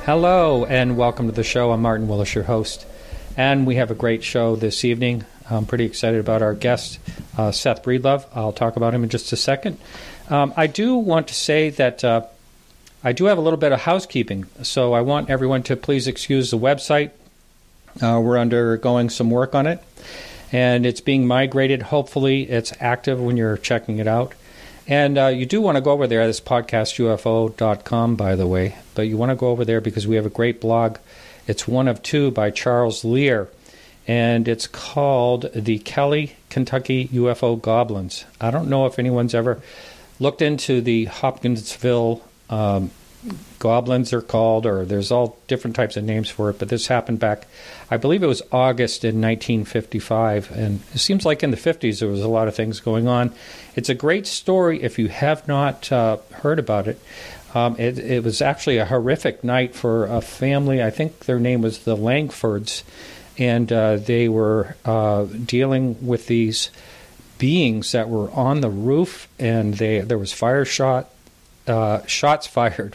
Hello, and welcome to the show. I'm Martin Willis, your host, and we have a great show this evening. I'm pretty excited about our guest, Seth Breedlove. I'll talk about him in just a second. I do want to say that I do have a little bit of housekeeping, so I want everyone to please excuse the website. We're undergoing some work on it, and it's being migrated. Hopefully, it's active when you're checking it out. And you do want to go over there. This podcastufo.com, by the way. But you want to go over there because we have a great blog. It's one of two by Charles Lear. And it's called The Kelly, Kentucky UFO Goblins. I don't know if anyone's ever looked into the Hopkinsville goblins, they're called, or there's all different types of names for it. But this happened back, I believe it was August in 1955. And it seems like in the 50s there was a lot of things going on. It's a great story if you have not heard about it. It was actually a horrific night for a family. I think their name was the Langfords. And they were dealing with these beings that were on the roof. And there was shots fired,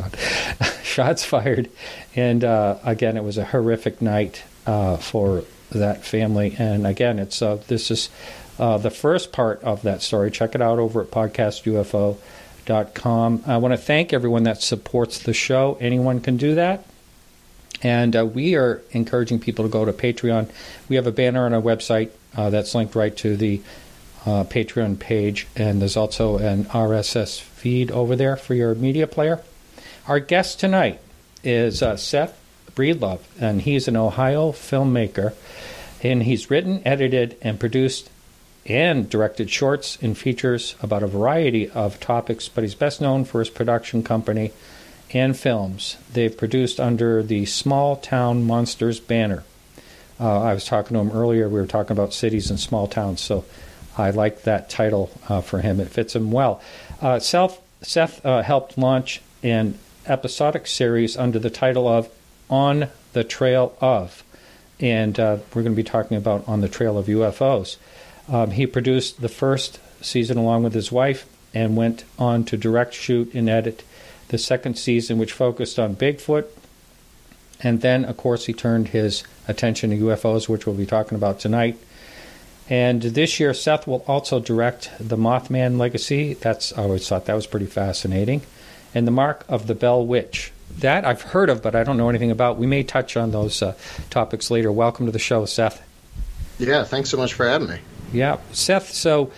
and again, it was a horrific night for that family. And again, this is the first part of that story. Check it out over at podcastufo.com. I want to thank everyone that supports the show. Anyone can do that. And we are encouraging people to go to Patreon. We have a banner on our website that's linked right to the Patreon page, and there's also an RSS feed over there for your media player. Our guest tonight is Seth Breedlove, and he's an Ohio filmmaker, and he's written, edited, and produced and directed shorts and features about a variety of topics, but he's best known for his production company and films they've produced under the Small Town Monsters banner. I was talking to him earlier. We were talking about cities and small towns, so I like that title for him. It fits him well. Seth helped launch an episodic series under the title of On the Trail of, and we're going to be talking about On the Trail of UFOs. He produced the first season along with his wife and went on to direct, shoot, and edit the second season, which focused on Bigfoot. And then, of course, he turned his attention to UFOs, which we'll be talking about tonight. And this year, Seth will also direct The Mothman Legacy. I always thought that was pretty fascinating. And The Mark of the Bell Witch. That I've heard of, but I don't know anything about. We may touch on those topics later. Welcome to the show, Seth. Yeah, thanks so much for having me. Yeah, Seth, so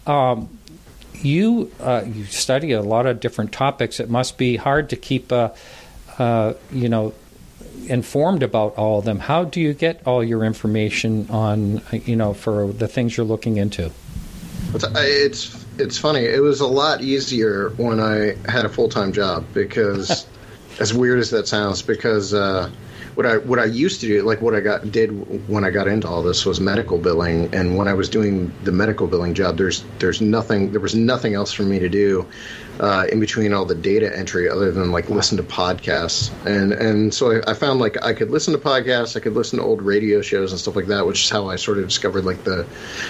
you study a lot of different topics. It must be hard to keep, informed about all of them. How do you get all your information on, for the things you're looking into? It's funny. It was a lot easier when I had a full-time job because, as weird as that sounds, because what I used to do, like what I did when I got into all this, was medical billing. And when I was doing the medical billing job, there was nothing else for me to do in between all the data entry other than like listen to podcasts. And so I found like I could listen to podcasts, I could listen to old radio shows and stuff like that, which is how I sort of discovered like the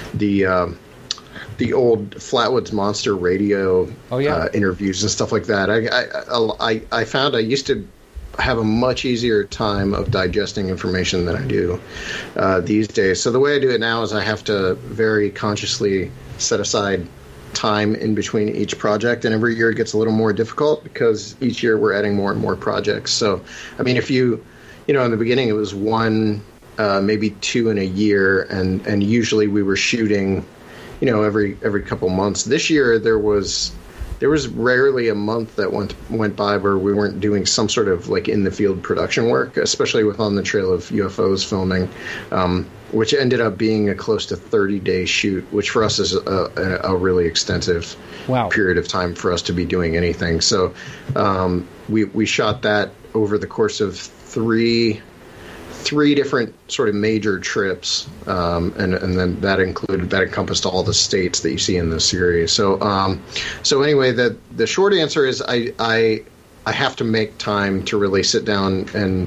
old Flatwoods Monster radio interviews and stuff like that. I found I used to have a much easier time of digesting information than I do these days. So the way I do it now is I have to very consciously set aside time in between each project, and every year it gets a little more difficult because each year we're adding more and more projects. So, I mean, if in the beginning it was one, maybe two in a year, and usually we were shooting, every couple months. This year there was rarely a month that went by where we weren't doing some sort of like in the field production work, especially with On the Trail of UFOs filming, which ended up being a close to 30-day shoot, which for us is a really extensive period of time for us to be doing anything. So we shot that over the course of three different sort of major trips, and then that encompassed all the states that you see in the series. So anyway, the short answer is I have to make time to really sit down and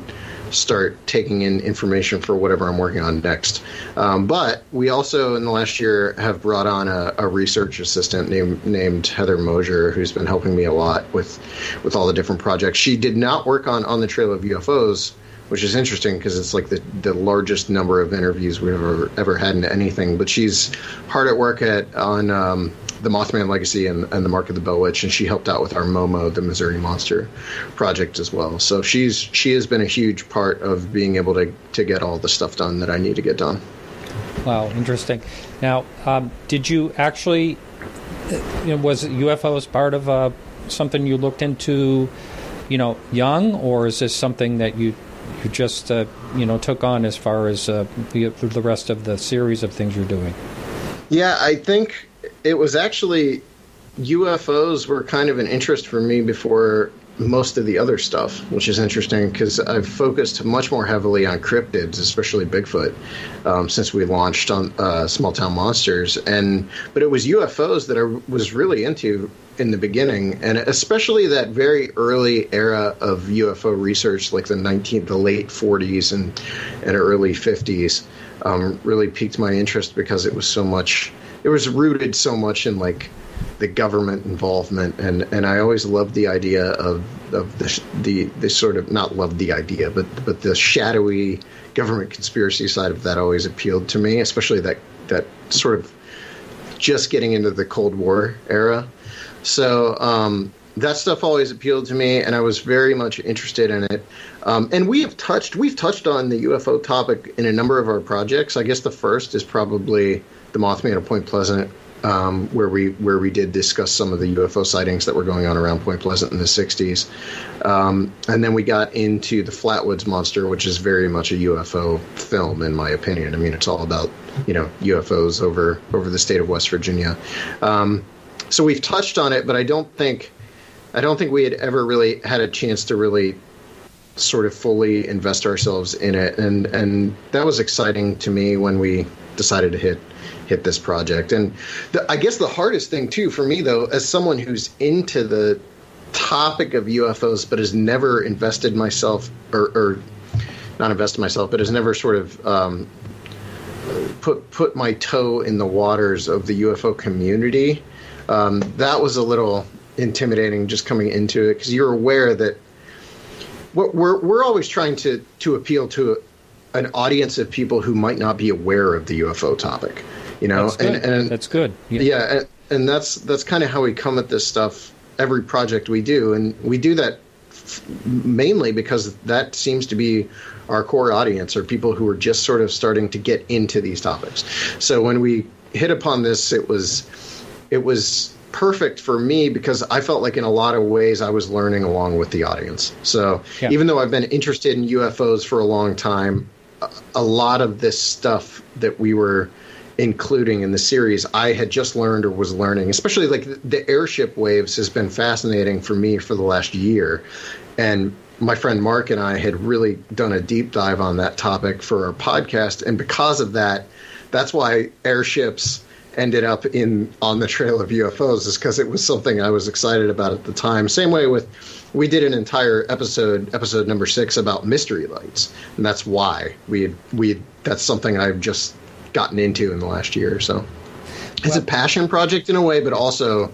start taking in information for whatever I'm working on next. But we also, in the last year, have brought on a research assistant named Heather Mosier, who's been helping me a lot with all the different projects. She did not work on the Trail of UFOs, which is interesting because it's like the largest number of interviews we've ever had in anything. But she's hard at work on the Mothman Legacy and the Mark of the Bell Witch, and she helped out with our Momo, the Missouri Monster project as well. So she has been a huge part of being able to get all the stuff done that I need to get done. Wow, interesting. Now, did you actually, was UFOs part of something you looked into, young, or is this something that you just, took on as far as the rest of the series of things you're doing? Yeah, I think it was actually UFOs were kind of an interest for me before most of the other stuff, which is interesting because I've focused much more heavily on cryptids, especially Bigfoot, since we launched on Small Town Monsters. But it was UFOs that I was really into in the beginning, and especially that very early era of UFO research, like the late 40s and early 50s, really piqued my interest because it was so much. It was rooted so much in like the government involvement, and I always loved the idea of the sort of, not loved the idea, but the shadowy government conspiracy side of that always appealed to me, especially that sort of just getting into the Cold War era. So that stuff always appealed to me, and I was very much interested in it. And we've touched on the UFO topic in a number of our projects. I guess the first is probably the Mothman of Point Pleasant, where we did discuss some of the UFO sightings that were going on around Point Pleasant in the 60s. And then we got into the Flatwoods Monster, which is very much a UFO film, in my opinion. I mean, it's all about, UFOs over the state of West Virginia. So we've touched on it, but I don't think we had ever really had a chance to really sort of fully invest ourselves in it. And that was exciting to me when we decided to hit this project. And I guess the hardest thing too for me, though, as someone who's into the topic of UFOs but has never invested myself or not invested myself, but has never sort of put my toe in the waters of the UFO community, that was a little intimidating just coming into it, because you're aware that we're always trying to appeal to an audience of people who might not be aware of the UFO topic. That's good. And that's good. Yeah, and that's kind of how we come at this stuff every project we do, and we do that mainly because that seems to be our core audience, are people who are just sort of starting to get into these topics. So when we hit upon this, it was perfect for me because I felt like in a lot of ways I was learning along with the audience. So even though I've been interested in UFOs for a long time, a lot of this stuff that we were including in the series, I had just learned or was learning, especially like the airship waves has been fascinating for me for the last year. And my friend Mark and I had really done a deep dive on that topic for our podcast. And because of that, that's why airships ended up on the Trail of UFOs, is because it was something I was excited about at the time. Same way we did an entire episode number 6 about mystery lights. And that's why that's something I've just gotten into in the last year or so. It's a passion project in a way, but also,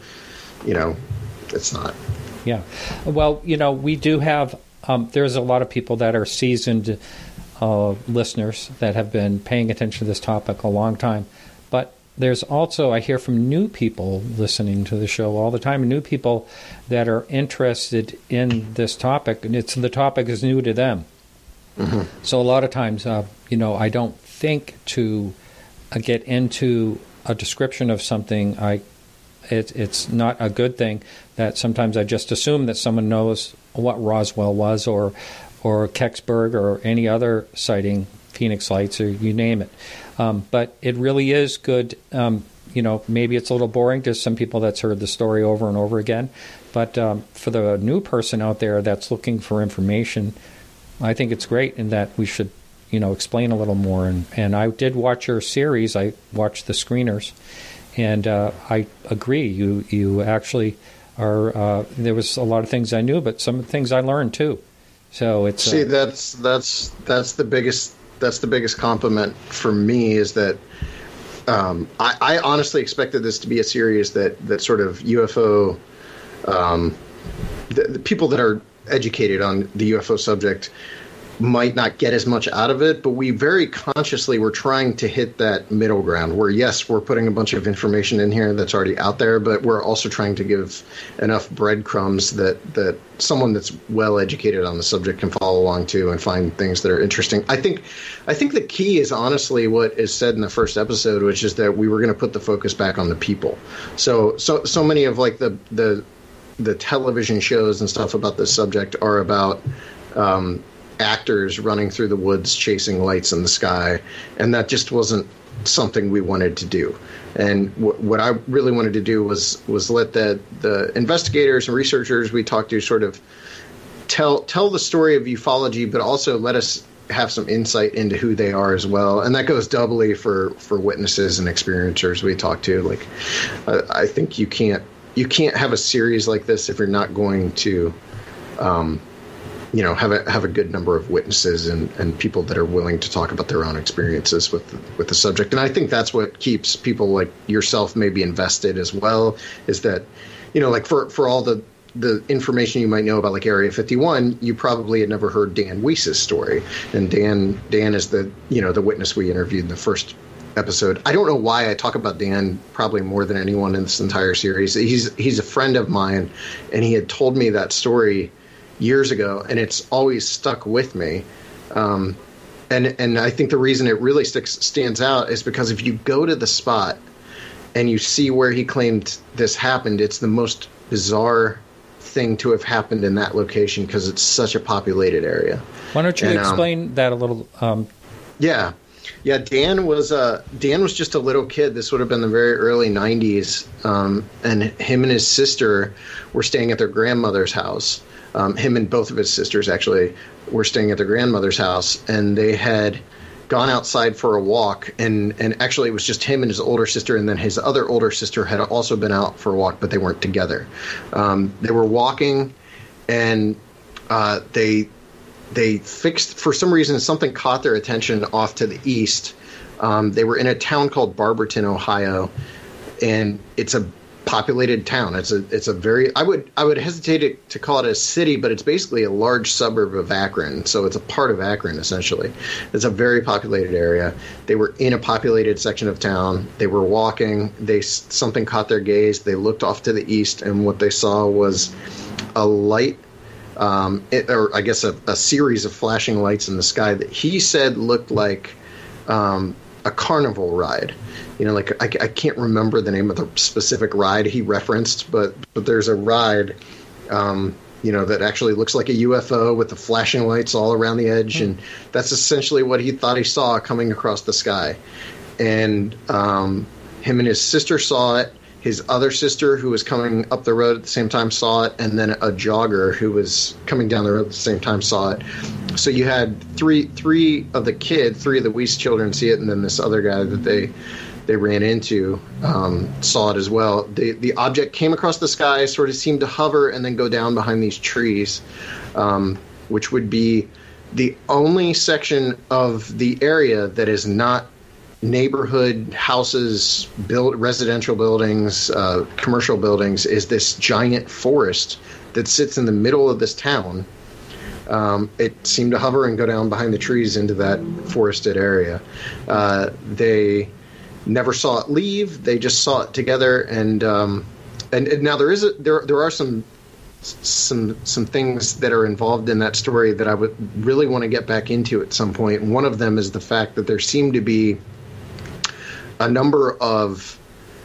it's not. Yeah. Well, we do have, there's a lot of people that are seasoned listeners that have been paying attention to this topic a long time. But there's also, I hear from new people listening to the show all the time, new people that are interested in this topic, and the topic is new to them. Mm-hmm. So a lot of times, I don't think to get into a description of something. It's not a good thing that sometimes I just assume that someone knows what Roswell was or Kecksburg or any other sighting, Phoenix Lights, or you name it. But it really is good. Maybe it's a little boring to some people that's heard the story over and over again. But for the new person out there that's looking for information, I think it's great in that we should explain a little more. And I did watch your series. I watched the screeners, and I agree. You actually are. There was a lot of things I knew, but some of the things I learned too. So it's that's the biggest compliment for me is that I honestly expected this to be a series that sort of UFO the people that are educated on the UFO subject might not get as much out of it, but we very consciously were trying to hit that middle ground where, yes, we're putting a bunch of information in here that's already out there, but we're also trying to give enough breadcrumbs that someone that's well educated on the subject can follow along to and find things that are interesting. I think the key is honestly what is said in the first episode, which is that we were going to put the focus back on the people. So many of like the television shows and stuff about this subject are about actors running through the woods chasing lights in the sky, and that just wasn't something we wanted to do. And what I really wanted to do was let the investigators and researchers we talked to sort of tell the story of ufology, but also let us have some insight into who they are as well. And that goes doubly for witnesses and experiencers we talk to. Like, I think you can't have a series like this if you're not going to have a good number of witnesses and people that are willing to talk about their own experiences with the subject. And I think that's what keeps people like yourself maybe invested as well, is that, like for all the information you might know about like Area 51, you probably had never heard Dan Weiss's story. And Dan is the witness we interviewed in the first episode. I don't know why I talk about Dan probably more than anyone in this entire series. He's a friend of mine, and he had told me that story years ago, and it's always stuck with me. And I think the reason it really stands out is because if you go to the spot and you see where he claimed this happened, it's the most bizarre thing to have happened in that location because it's such a populated area. Why don't you explain that a little? Yeah, Dan was just a little kid. This would have been the very early 90s, and him and his sister were staying at their grandmother's house. Him and both of his sisters actually were staying at their grandmother's house, and they had gone outside for a walk, and actually it was just him and his older sister, and then his other older sister had also been out for a walk, but they weren't together. They were walking, and they fixed, for some reason, something caught their attention off to the east. They were in a town called Barberton, Ohio, and it's a populated town. It's a very, I would hesitate to call it a city, but it's basically a large suburb of Akron. So it's a part of Akron, essentially. It's a very populated area. They were in a populated section of town. They were walking. Something caught their gaze. They looked off to the east, and what they saw was a light, or I guess a series of flashing lights in the sky that he said looked like a carnival ride. Like I can't remember the name of the specific ride he referenced, but there's a ride, that actually looks like a UFO with the flashing lights all around the edge, and that's essentially what he thought he saw coming across the sky. And him and his sister saw it. His other sister, who was coming up the road at the same time, saw it, and then a jogger who was coming down the road at the same time saw it. So you had three of the Weiss children see it, and then this other guy that they ran into saw it as well. The object came across the sky, sort of seemed to hover, and then go down behind these trees, which would be the only section of the area that is not neighborhood houses, residential buildings, commercial buildings, is this giant forest that sits in the middle of this town. It seemed to hover and go down behind the trees into that forested area. They never saw it leave. They just saw it together. And now there are some things that are involved in that story that I would really want to get back into at some point. And one of them is the fact that there seemed to be a number of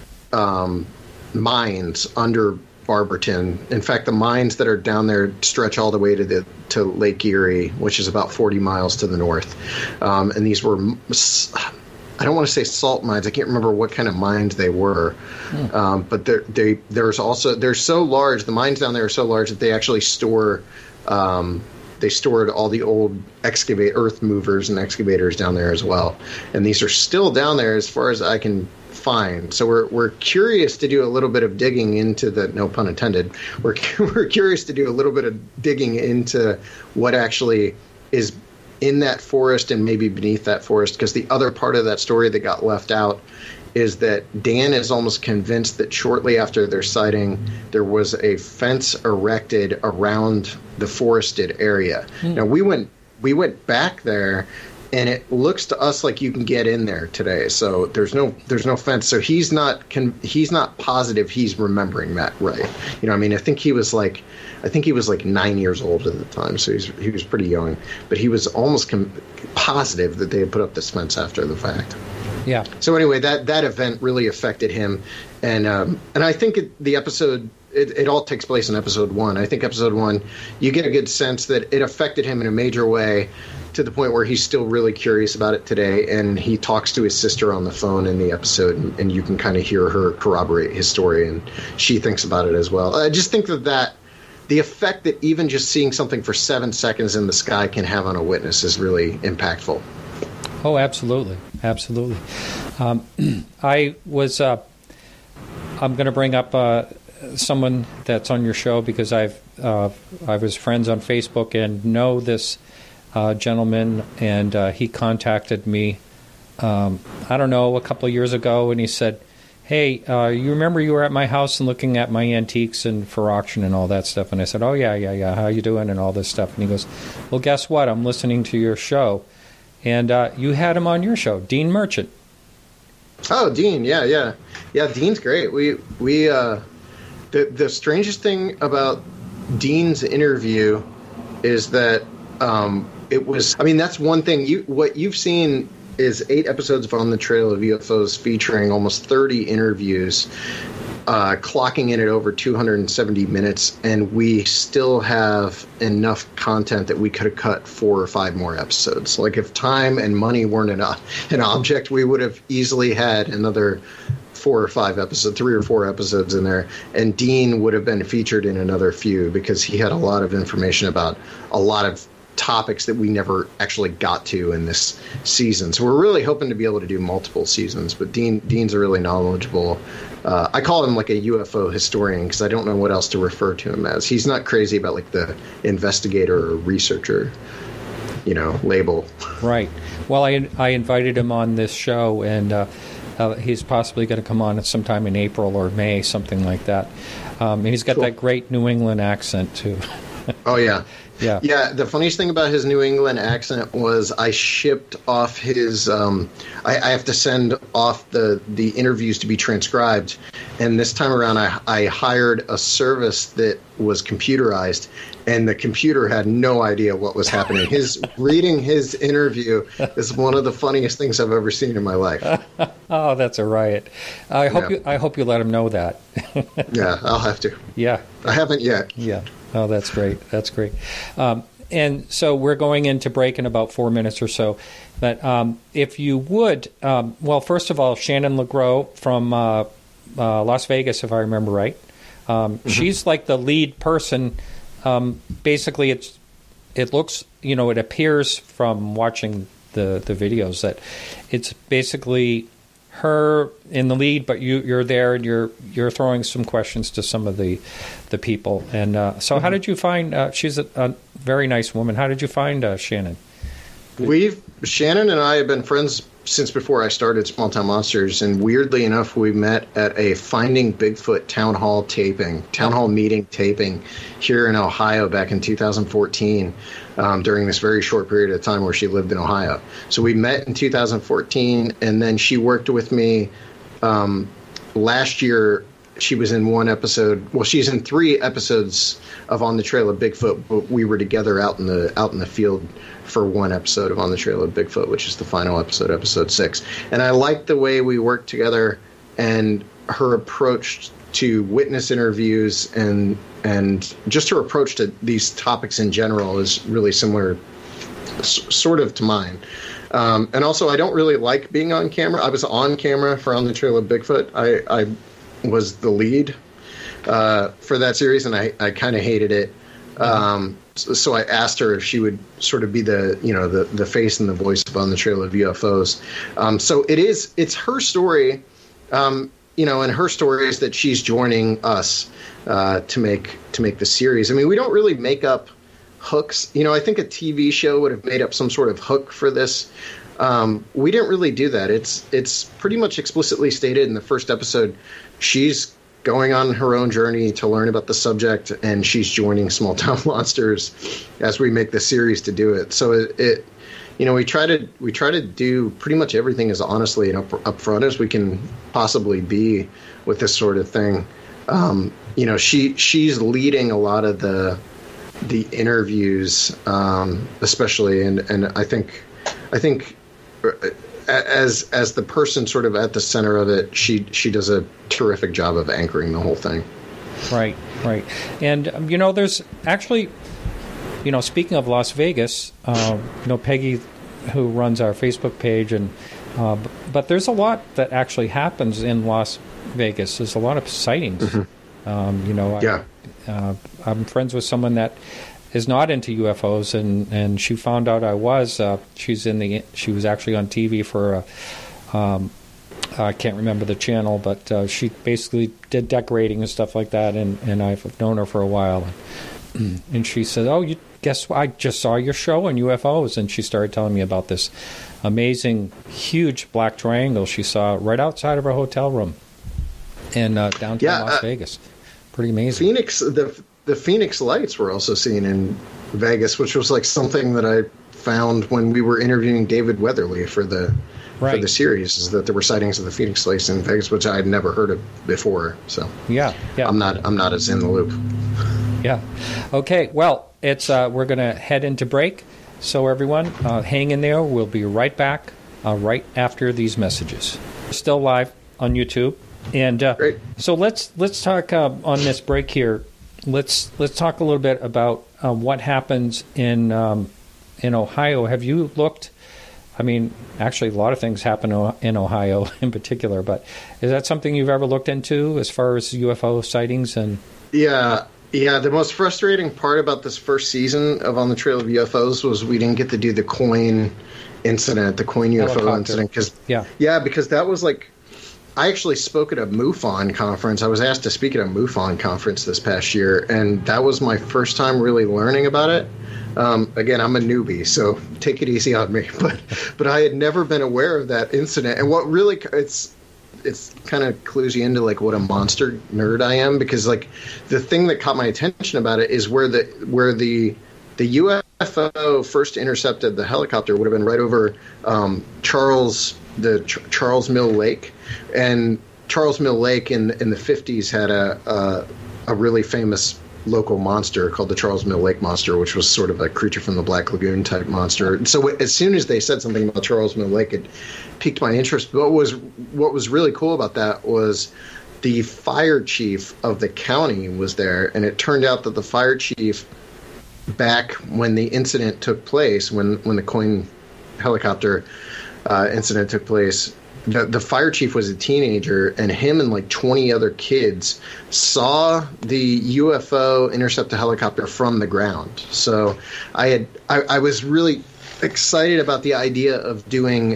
mines under Barberton. In fact, the mines that are down there stretch all the way to Lake Erie, which is about 40 miles to the north. And these were, I don't want to say salt mines. I can't remember what kind of mines they were. But they're so large. The mines down there are so large that they actually store they stored all the old earth movers and excavators down there as well, and these are still down there as far as I can find. So we're curious to do a little bit of digging into the, no pun intended, we're curious to do a little bit of digging into what actually is in that forest and maybe beneath that forest, because the other part of that story that got left out is that Dan is almost convinced that shortly after their sighting, there was a fence erected around the forested area. Now we went back there, and it looks to us like you can get in there today. So there's no fence. So he's not positive he's remembering that right. I mean, I think he was like 9 years old at the time, so he was pretty young. But he was almost positive that they had put up this fence after the fact. Yeah. So anyway, that event really affected him, and I think the episode. It all takes place in episode 1. I think episode 1, you get a good sense that it affected him in a major way, to the point where he's still really curious about it today, and he talks to his sister on the phone in the episode, and you can kind of hear her corroborate his story, and she thinks about it as well. I just think that the effect that even just seeing something for 7 seconds in the sky can have on a witness is really impactful. Oh, absolutely. Absolutely. I'm going to bring up someone that's on your show, because I was friends on Facebook and know this gentleman, and he contacted me, I don't know, a couple of years ago, and he said, hey, you remember you were at my house and looking at my antiques and for auction and all that stuff? And I said, oh, yeah, how you doing and all this stuff? And he goes, well, guess what? I'm listening to your show. And you had him on your show, Dean Merchant. Oh, Dean, yeah. Dean's great. The strangest thing about Dean's interview is that it was. I mean, that's one thing. What you've seen is 8 episodes of On the Trail of UFOs, featuring almost 30 interviews, clocking in at over 270 minutes, and we still have enough content that we could have cut 4 or 5 more episodes. Like, if time and money weren't an object, we would have easily had another 4 or 5 episodes, 3 or 4 episodes in there, and Dean would have been featured in another few, because he had a lot of information about a lot of topics that we never actually got to in this season. So we're really hoping to be able to do multiple seasons, but Dean's a really knowledgeable. I call him like a UFO historian, because I don't know what else to refer to him as. He's not crazy about like the investigator or researcher, label. Right. Well, I invited him on this show, and he's possibly going to come on sometime in April or May, something like that. And he's got that great New England accent too. Oh yeah. Yeah, the funniest thing about his New England accent was I shipped off his. I have to send off the interviews to be transcribed, and this time around I hired a service that was computerized, and the computer had no idea what was happening. Reading his interview is one of the funniest things I've ever seen in my life. Oh, that's a riot! I hope you let him know that. Yeah, I'll have to. Yeah, I haven't yet. Yeah. Oh, that's great. That's great. And so we're going into break in about 4 minutes or so. But if you would, well, first of all, Shannon LeGros from Las Vegas, if I remember right. She's like the lead person. Basically, it looks, it appears from watching the videos that it's basically her in the lead, but you're there and you're throwing some questions to some of the people. And so how did you find she's a very nice woman. How did you find Shannon? Shannon and I have been friends since before I started Small Town Monsters, and weirdly enough, we met at a Finding Bigfoot town hall meeting taping here in Ohio back in 2014, during this very short period of time where she lived in Ohio. So we met in 2014, and then she worked with me last year. She was in one episode. Well, she's in 3 episodes of On the Trail of Bigfoot, but we were together out in the field for one episode of On the Trail of Bigfoot, which is the final episode, episode 6. And I liked the way we worked together, and her approach to witness interviews and just her approach to these topics in general is really similar, sort of, to mine. And also, I don't really like being on camera. I was on camera for On the Trail of Bigfoot. I was the lead for that series, and I kind of hated it. so I asked her if she would sort of be the face and the voice of On the Trail of UFOs. So it's her story, and her story is that she's joining us to make the series. I mean, we don't really make up hooks. I think a TV show would have made up some sort of hook for this. We didn't really do that. It's pretty much explicitly stated in the first episode. She's going on her own journey to learn about the subject, and she's joining Small Town Monsters as we make the series to do it. So we try to do pretty much everything as honestly and upfront as we can possibly be with this sort of thing. She's leading a lot of the interviews, especially, and I think as the person sort of at the center of it, she does a terrific job of anchoring the whole thing. Right. And, there's actually, speaking of Las Vegas, Peggy, who runs our Facebook page, and but there's a lot that actually happens in Las Vegas. There's a lot of sightings. Mm-hmm. I'm friends with someone that is not into UFOs, and she found out I was. She was actually on TV for I can't remember the channel, but she basically did decorating and stuff like that, and I've known her for a while. And she said, "Oh, guess what? I just saw your show on UFOs," and she started telling me about this amazing, huge black triangle she saw right outside of her hotel room in downtown Las Vegas. Pretty amazing. Phoenix, the Phoenix Lights were also seen in Vegas, which was like something that I found when we were interviewing David Weatherly for the series, is that there were sightings of the Phoenix Lights in Vegas, which I had never heard of before. So yeah. I'm not as in the loop. Yeah. Okay. Well, it's we're going to head into break. So everyone, hang in there. We'll be right back right after these messages. We're still live on YouTube, and so let's talk on this break here. Let's talk a little bit about what happens in Ohio. Have you looked? I mean, actually, a lot of things happen in Ohio in particular. But is that something you've ever looked into as far as UFO sightings? And yeah. The most frustrating part about this first season of On the Trail of UFOs was we didn't get to do the coin incident, the coin UFO incident, because that was like. I actually spoke at a MUFON conference. I was asked to speak at a MUFON conference this past year, and that was my first time really learning about it. Again, I'm a newbie, so take it easy on me. But I had never been aware of that incident, and what really it's kind of clues you into like what a monster nerd I am, because like the thing that caught my attention about it is where the UFO first intercepted the helicopter would have been right over Charles Mill Lake. And Charles Mill Lake in the 50s had a really famous local monster called the Charles Mill Lake Monster, which was sort of a Creature from the Black Lagoon type monster. So as soon as they said something about Charles Mill Lake, it piqued my interest. But what was really cool about that was the fire chief of the county was there, and it turned out that the fire chief, back when the incident took place, when the coin helicopter incident took place, the fire chief was a teenager, and him and like 20 other kids saw the UFO intercept a helicopter from the ground. So I was really excited about the idea of doing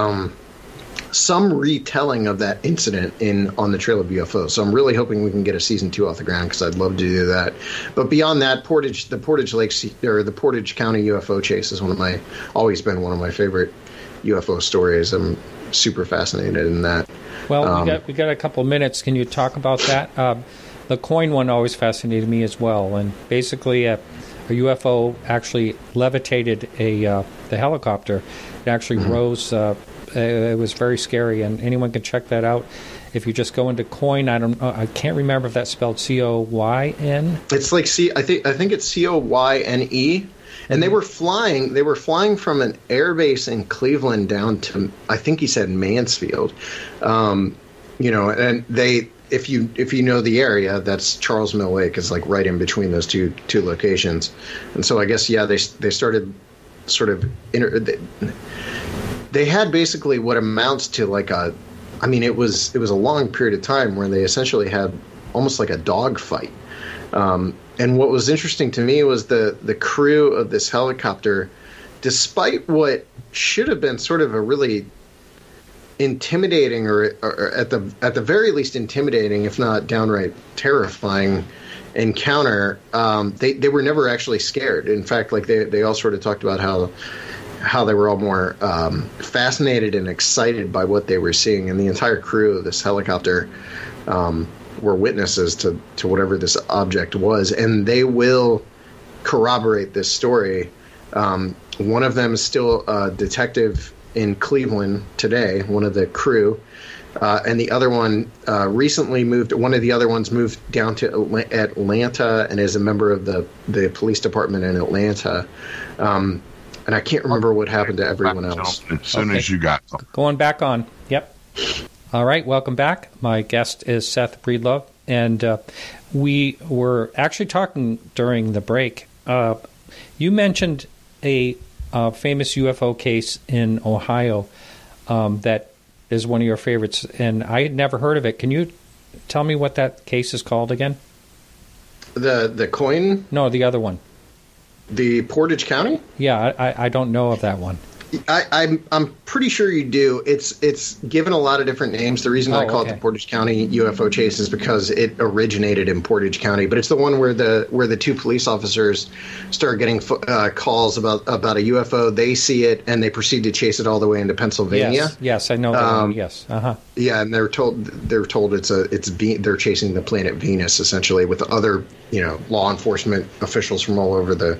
some retelling of that incident On the Trail of UFOs. So I'm really hoping we can get a season 2 off the ground, because I'd love to do that. But beyond that, the Portage County UFO chase is always been one of my favorite UFO stories. I'm super fascinated in that. Well, we got a couple of minutes. Can you talk about that? The coin one always fascinated me as well. And basically, a UFO actually levitated the helicopter. It actually rose. It was very scary, and anyone can check that out. If you just go into coin, I can't remember if that's spelled COYN. It's like I think it's COYNE. And they were flying from an air base in Cleveland down to, I think he said, Mansfield. And if you know the area, that's Charles Mill Lake is like right in between those two locations. And so I guess they started sort of they had basically what amounts to like it was a long period of time where they essentially had almost like a dog fight. what was interesting to me was the crew of this helicopter, despite what should have been sort of a really intimidating, or at the very least intimidating, if not downright terrifying encounter, they were never actually scared. In fact, like they all sort of talked about how they were all more fascinated and excited by what they were seeing, and the entire crew of this helicopter were witnesses to whatever this object was, and they will corroborate this story. One of them is still a detective in Cleveland today, one of the crew, and the other one recently moved. One of the other ones moved down to Atlanta and is a member of the police department in Atlanta. And I can't remember what happened to everyone else. As soon as you got them. Going back on. Yep. All right, welcome back. My guest is Seth Breedlove, and we were actually talking during the break. You mentioned a famous UFO case in Ohio that is one of your favorites, and I had never heard of it. Can you tell me what that case is called again? The coin? No, the other one. The Portage County? Yeah, I don't know of that one. I'm pretty sure you do. It's given a lot of different names. The reason I call it the Portage County UFO chase is because it originated in Portage County, but it's the one where the two police officers start getting calls about a UFO. They see it and they proceed to chase it all the way into Pennsylvania. Yes, I know that one. Yes, yeah, and they're told they're chasing the planet Venus essentially with other law enforcement officials from all over the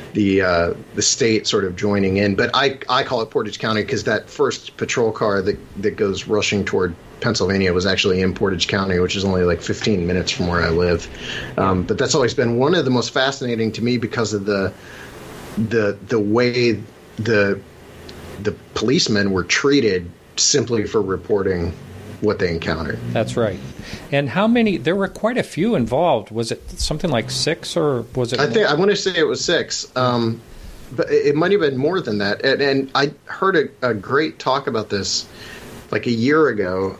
state sort of joining in. But I call it Portage County because that first patrol car that goes rushing toward Pennsylvania was actually in Portage County, which is only like 15 minutes from where I live. But that's always been one of the most fascinating to me because of the way the policemen were treated simply for reporting what they encountered. That's right. And how many? There were quite a few involved. Was it something like 6, or was it? I want to say it was 6, but it might have been more than that. And I heard a great talk about this like a year ago.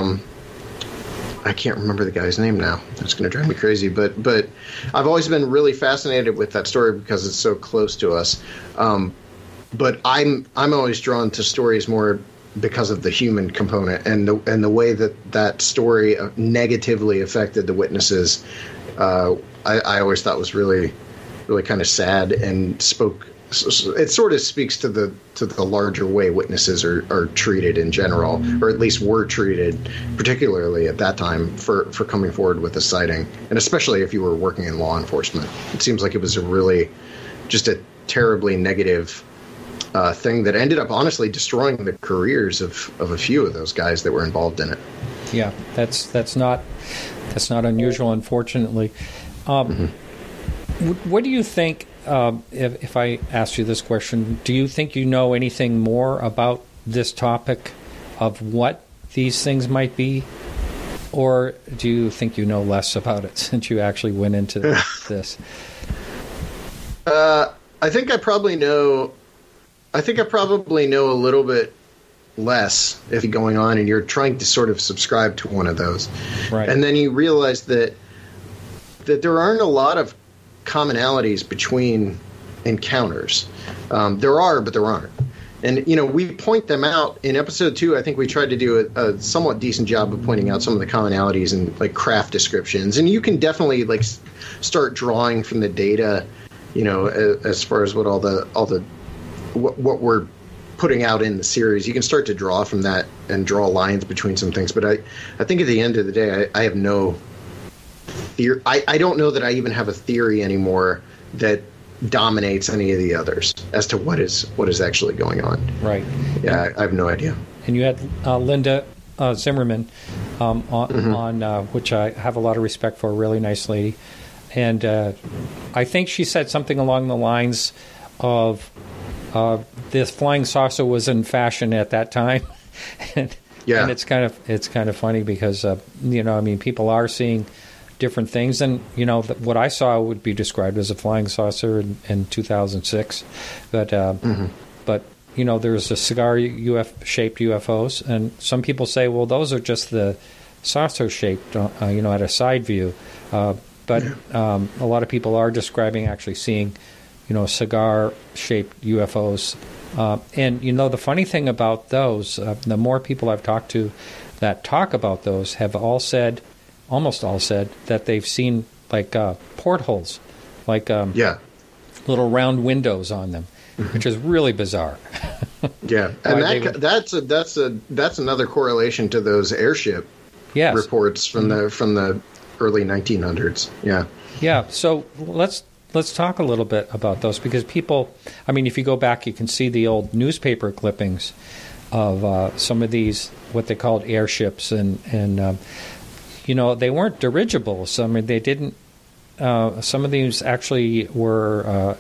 I can't remember the guy's name now. It's going to drive me crazy. But I've always been really fascinated with that story because it's so close to us. But I'm always drawn to stories more because of the human component and the way that story negatively affected the witnesses. I always thought was really, really kind of sad and spoke. It sort of speaks to the larger way witnesses are treated in general, or at least were treated, particularly at that time for coming forward with a sighting, and especially if you were working in law enforcement. It seems like it was just a terribly negative thing that ended up honestly destroying the careers of a few of those guys that were involved in it. Yeah, that's not unusual, unfortunately. What do you think? If I asked you this question, do you think you know anything more about this topic of what these things might be, or do you think you know less about it since you actually went into this? I think I probably know a little bit less if you're going on and you're trying to sort of subscribe to one of those. Right. And then you realize that there aren't a lot of commonalities between encounters. There are, but there aren't. And, we point them out. In episode 2, I think we tried to do a somewhat decent job of pointing out some of the commonalities and like craft descriptions. And you can definitely like start drawing from the data, as far as what what we're putting out in the series. You can start to draw from that and draw lines between some things. But I think at the end of the day, I have no theory. I don't know that I even have a theory anymore that dominates any of the others as to what is actually going on. Right. Yeah, I have no idea. And you had Linda Zimmerman on which I have a lot of respect for, a really nice lady. And I think she said something along the lines of this flying saucer was in fashion at that time. and it's kind of funny because people are seeing different things, and what I saw would be described as a flying saucer in 2006, but there's a cigar shaped UFOs, and some people say, well, those are just the saucer shaped at a side view. but a lot of people are describing actually seeing, cigar-shaped UFOs. And, the funny thing about those, the more people I've talked to that talk about those have almost all said, that they've seen like portholes, like little round windows on them, which is really bizarre. Yeah, and that's another correlation to those airship reports from the early 1900s. Yeah. So let's talk a little bit about those, because people, if you go back, you can see the old newspaper clippings of some of these, what they called airships, and they weren't dirigibles. They didn't. Some of these actually were,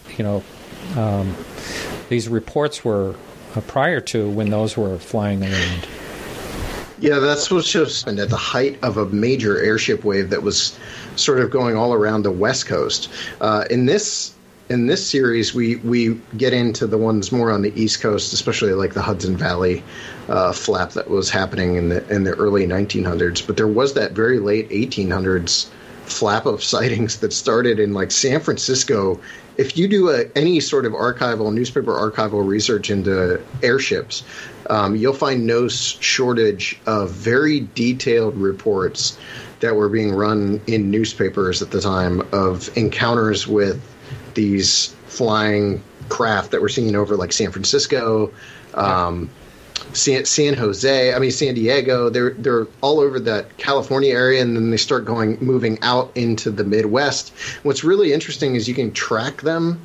these reports were prior to when those were flying around. Yeah, that's what just happened at the height of a major airship wave that was sort of going all around the West Coast. In this series, we get into the ones more on the East Coast, especially like the Hudson Valley flap that was happening in the early 1900s. But there was that very late 1800s flap of sightings that started in like San Francisco. If you do any sort of newspaper archival research into airships, you'll find no shortage of very detailed reports that were being run in newspapers at the time of encounters with these flying craft that we're seeing over like San Francisco, San Jose, San Diego. They're all over that California area, and then they start moving out into the Midwest. What's really interesting is you can track them.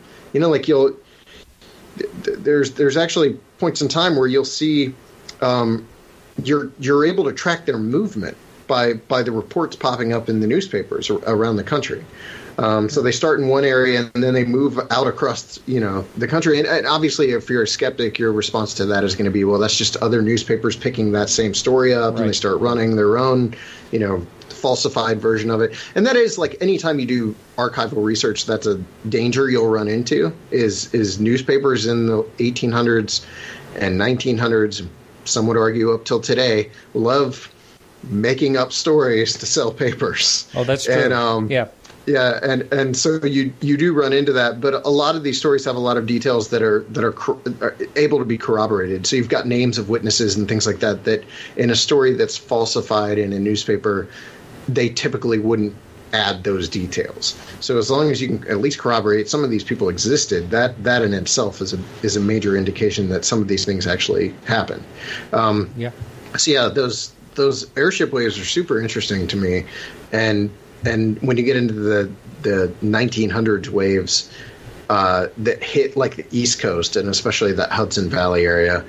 There's actually points in time where you'll see you're able to track their movement by the reports popping up in the newspapers around the country. So they start in one area and then they move out across, the country. And obviously, if you're a skeptic, your response to that is going to be, well, that's just other newspapers picking that same story up, right, and they start running their own, falsified version of it. And that is like anytime you do archival research, that's a danger you'll run into is newspapers in the 1800s and 1900s. Some would argue up till today, love making up stories to sell papers. Oh, that's true. And, yeah, and so you do run into that, but a lot of these stories have a lot of details that are able to be corroborated. So you've got names of witnesses and things like that in a story that's falsified in a newspaper, they typically wouldn't add those details. So as long as you can at least corroborate some of these people existed, that in itself is a major indication that some of these things actually happen. So yeah, those airship waves are super interesting to me, and when you get into the 1900s waves that hit like the East Coast and especially that Hudson Valley area,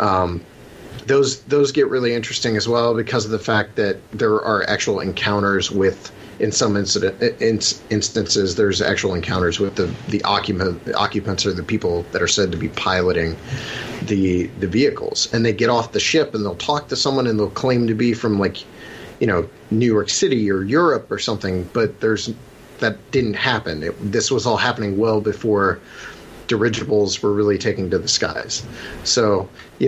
those get really interesting as well because of the fact that there are actual encounters with, in some instances, there's actual encounters with the occupants or the people that are said to be piloting the vehicles, and they get off the ship and they'll talk to someone and they'll claim to be from like, New York City or Europe or something, but that didn't happen. This was all happening well before dirigibles were really taking to the skies. So,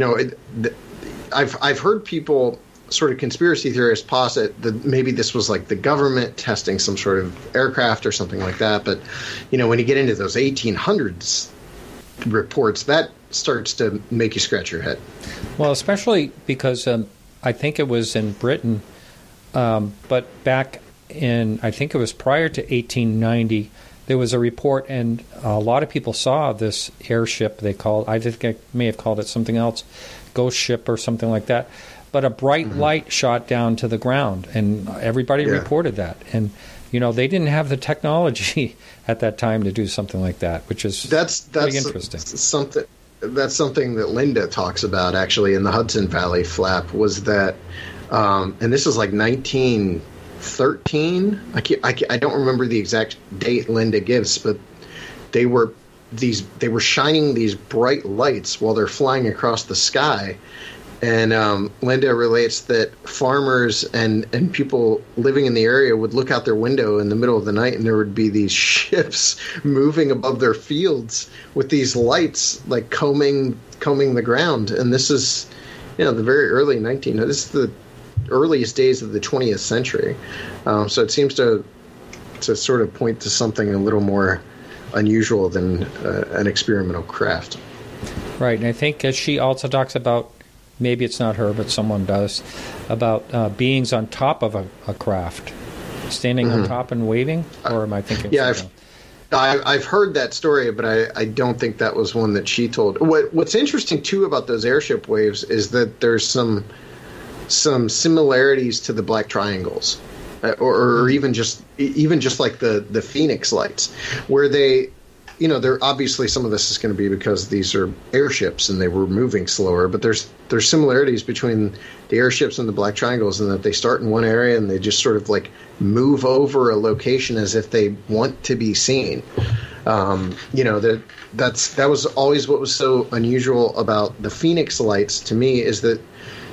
I've heard people sort of conspiracy theorists posit that maybe this was like the government testing some sort of aircraft or something like that. But, when you get into those 1800s reports, that starts to make you scratch your head. Well, especially because I think it was in Britain, but back in, I think it was prior to 1890, there was a report, and a lot of people saw this airship. I think I may have called it something else, ghost ship or something like that. But a bright light shot down to the ground, and everybody reported that. And they didn't have the technology at that time to do something like that, which is pretty interesting. That's something that Linda talks about actually in the Hudson Valley flap, was that, and this is like 1913. I don't remember the exact date Linda gives, but they were shining these bright lights while they're flying across the sky. And Linda relates that farmers and people living in the area would look out their window in the middle of the night, and there would be these ships moving above their fields with these lights like combing the ground. And this is, the very early this is the earliest days of the 20th century. So it seems to to sort of point to something a little more unusual than an experimental craft. Right, and I think she also talks about, maybe it's not her, but someone does, about beings on top of a craft, standing on top and waving, or am I thinking? Yeah, I've heard that story, but I don't think that was one that she told. What's interesting too about those airship waves is that there's some similarities to the black triangles, or even just like the Phoenix lights, where they, they're obviously, some of this is going to be because these are airships and they were moving slower, but there's similarities between the airships and the black triangles, in that they start in one area and they just sort of like move over a location as if they want to be seen. That was always what was so unusual about the Phoenix lights to me, is that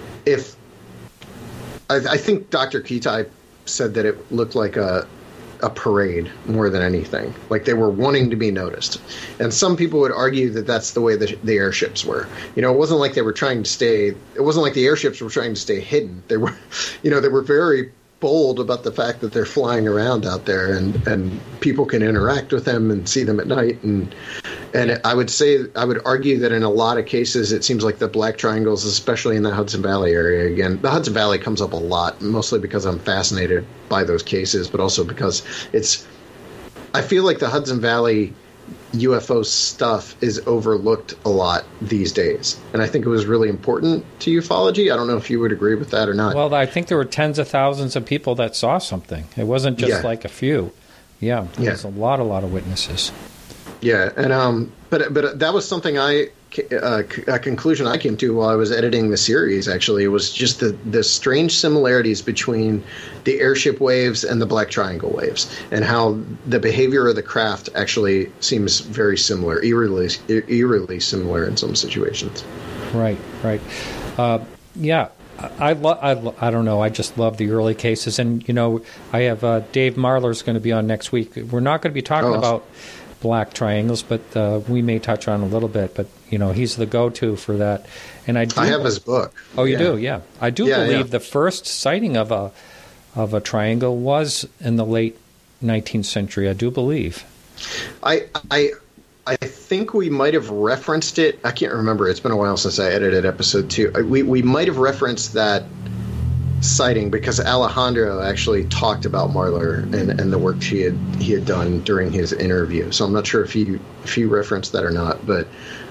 I think Dr. Kitai said that it looked like a parade more than anything. Like they were wanting to be noticed. And some people would argue that that's the way that the airships were. It wasn't like they were trying to stay, it wasn't like the airships were trying to stay hidden. They were, they were very bold about the fact that they're flying around out there, and people can interact with them and see them at night. And I would argue that in a lot of cases, it seems like the black triangles, especially in the Hudson Valley area, again, the Hudson Valley comes up a lot, mostly because I'm fascinated by those cases, but also because I feel like the Hudson Valley UFO stuff is overlooked a lot these days. And I think it was really important to ufology. I don't know if you would agree with that or not. Well, I think there were tens of thousands of people that saw something. It wasn't just like a few. Yeah, there was a lot of witnesses. Yeah, and but that was something a conclusion I came to while I was editing the series. Actually, it was just the strange similarities between the airship waves and the black triangle waves, and how the behavior of the craft actually seems very similar, eerily similar in some situations. Right. Yeah. I don't know. I just love the early cases, and I have Dave Marler's going to be on next week. We're not going to be talking about black triangles, but we may touch on a little bit. But he's the go-to for that. And I have his book. Oh, you do? Yeah, I do believe the first sighting of a triangle was in the late 19th century. I do believe. I think we might have referenced it. I can't remember. It's been a while since I edited episode 2. We might have referenced that sighting because Alejandro actually talked about Marler and the work he had done during his interview. So I'm not sure if he referenced that or not. But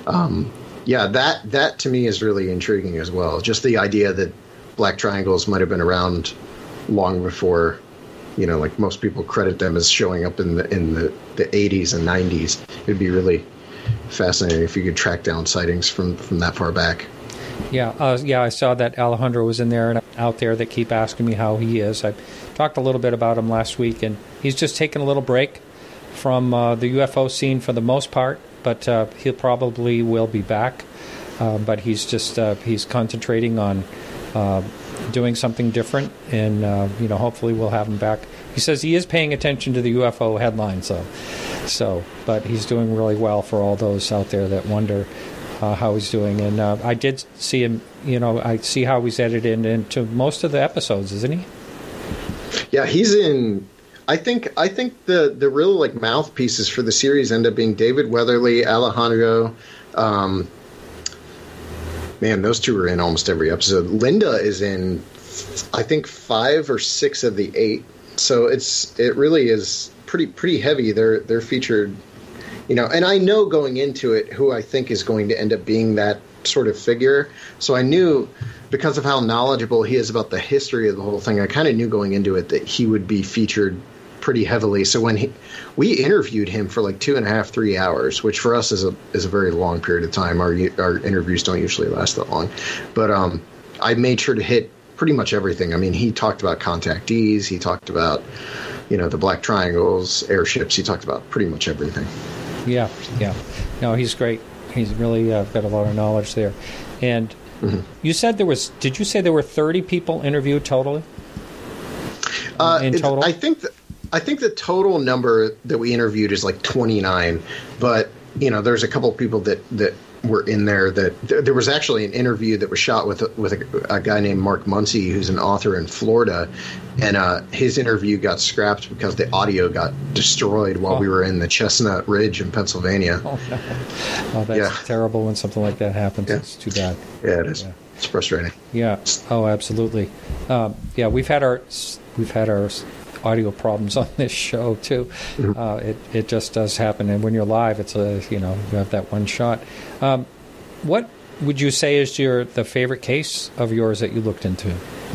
that to me is really intriguing as well. Just the idea that black triangles might have been around long before. Like most people credit them as showing up in the 80s and 90s. It'd be really fascinating if you could track down sightings from that far back. Yeah, I saw that Alejandro was in there and out there that keep asking me how he is. I talked a little bit about him last week, and he's just taking a little break from the UFO scene for the most part, but he probably will be back. But he's just he's concentrating on doing something different, and hopefully we'll have him back. He says he is paying attention to the UFO headlines, but he's doing really well for all those out there that wonder how he's doing. And I did see him, I see how he's edited into most of the episodes, isn't he? Yeah, he's in. I think the real mouthpieces for the series end up being David Weatherly, Alejandro. Man, those two are in almost every episode. Linda is in, I think, 5 or 6 of the 8. So it really is pretty heavy. They're featured, and I know going into it who I think is going to end up being that sort of figure. So I knew, because of how knowledgeable he is about the history of the whole thing, I kind of knew going into it that he would be featured pretty heavily. So when we interviewed him for 2.5-3 hours, which for us is a very long period of time. Our interviews don't usually last that long, but I made sure to hit pretty much everything. I mean, he talked about contactees, he talked about the black triangles, airships. He talked about pretty much everything. Yeah. No, he's great. He's really got a lot of knowledge there. And you said did you say there were 30 people interviewed totally? In total? I think the total number that we interviewed is 29, but there's a couple of people that were in there. That there was actually an interview that was shot with a guy named Mark Muncy, who's an author in Florida, and his interview got scrapped because the audio got destroyed while we were in the Chestnut Ridge in Pennsylvania. Oh, no. Oh, that's terrible when something like that happens. It's too bad. Yeah, it is. Yeah. It's frustrating. Yeah. Oh, absolutely. We've had our audio problems on this show too. It just does happen, and when you're live, it's you have that one shot. What would you say is the favorite case of yours that you looked into?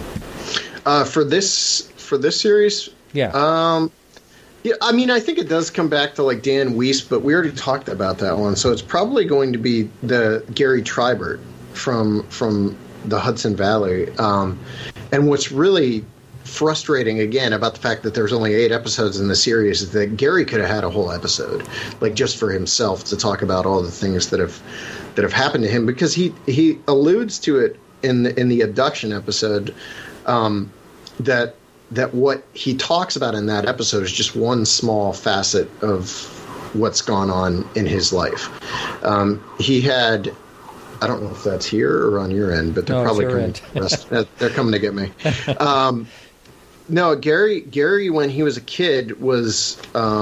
For this series, yeah. Yeah, I mean, I think it does come back to like Dan Weiss, but we already talked about that one, so it's probably going to be the Gary Tribert from the Hudson Valley. And what's really frustrating, again, about the fact that there's only 8 episodes in the series is that Gary could have had a whole episode, like just for himself, to talk about all the things that have happened to him, because he alludes to it in the abduction episode, that what he talks about in that episode is just one small facet of what's gone on in his life. He had, I don't know if that's here or on your end, but they're probably coming. They're coming to get me. No, Gary, when he was a kid, was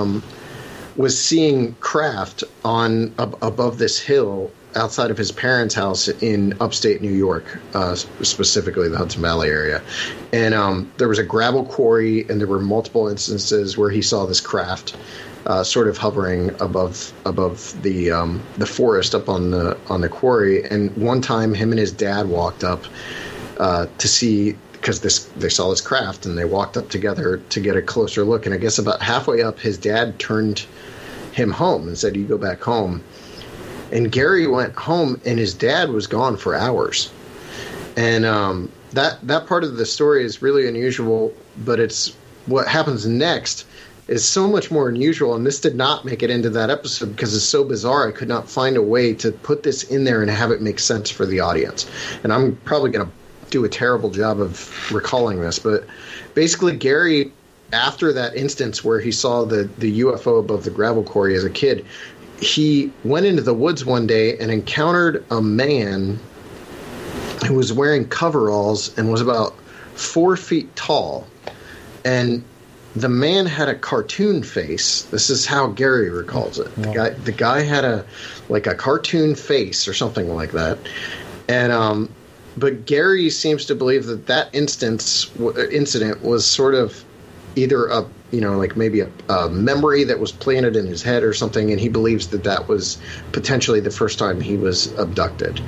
seeing craft above this hill outside of his parents' house in upstate New York, specifically the Hudson Valley area. And there was a gravel quarry, and there were multiple instances where he saw this craft sort of hovering above the forest up on the quarry. And one time, him and his dad walked up to see, because they saw this craft, and they walked up together to get a closer look. And I guess about halfway up, his dad turned him home and said, "You go back home." And Gary went home, and his dad was gone for hours. And that part of the story is really unusual, but it's what happens next is so much more unusual. And this did not make it into that episode because it's so bizarre. I could not find a way to put this in there and have it make sense for the audience. And I'm probably going to do a terrible job of recalling this, but basically Gary, after that instance where he saw the UFO above the gravel quarry as a kid, he went into the woods one day and encountered a man who was wearing coveralls and was about 4 feet tall. And the man had a cartoon face. This is how Gary recalls it. The guy had a cartoon face or something like that. And but Gary seems to believe that incident was sort of either maybe a memory that was planted in his head or something, and he believes that was potentially the first time he was abducted.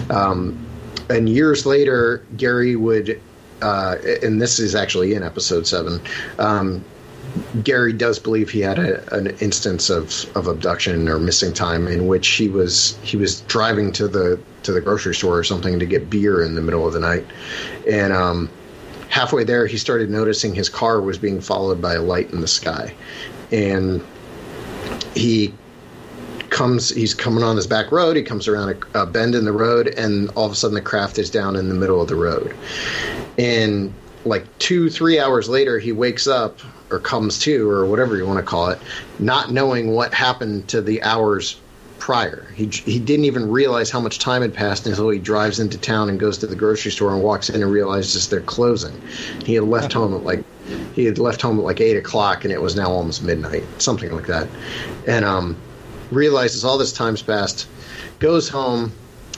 And years later, Gary would, and this is actually in episode 7, Gary does believe he had an instance of abduction or missing time in which he was driving to the grocery store or something to get beer in the middle of the night, and halfway there he started noticing his car was being followed by a light in the sky, and he's coming on this back road. He comes around a bend in the road, and all of a sudden the craft is down in the middle of the road. And like 2-3 hours later, he wakes up, or comes to, or whatever you want to call it, not knowing what happened to the hours prior. He didn't even realize how much time had passed until he drives into town and goes to the grocery store and walks in and realizes they're closing. He had left home at like 8 o'clock, and it was now almost midnight, something like that. And realizes all this time's passed, goes home,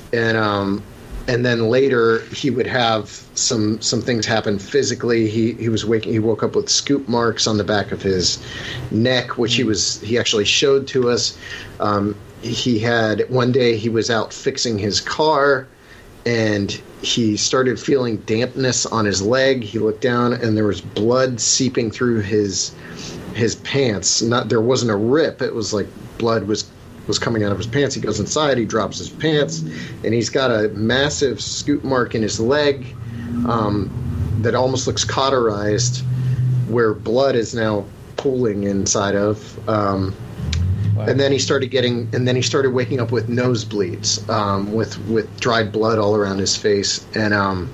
and then later he would have some things happen physically. He woke up with scoop marks on the back of his neck, which he actually showed to us. He had one day he was out fixing his car, and he started feeling dampness on his leg. He looked down, and there was blood seeping through his pants. There wasn't a rip. It was like blood was coming out of his pants. He goes inside, he drops his pants, and he's got a massive scoop mark in his leg that almost looks cauterized, where blood is now pooling inside of. Wow. And then he started waking up with nosebleeds, with dried blood all around his face, and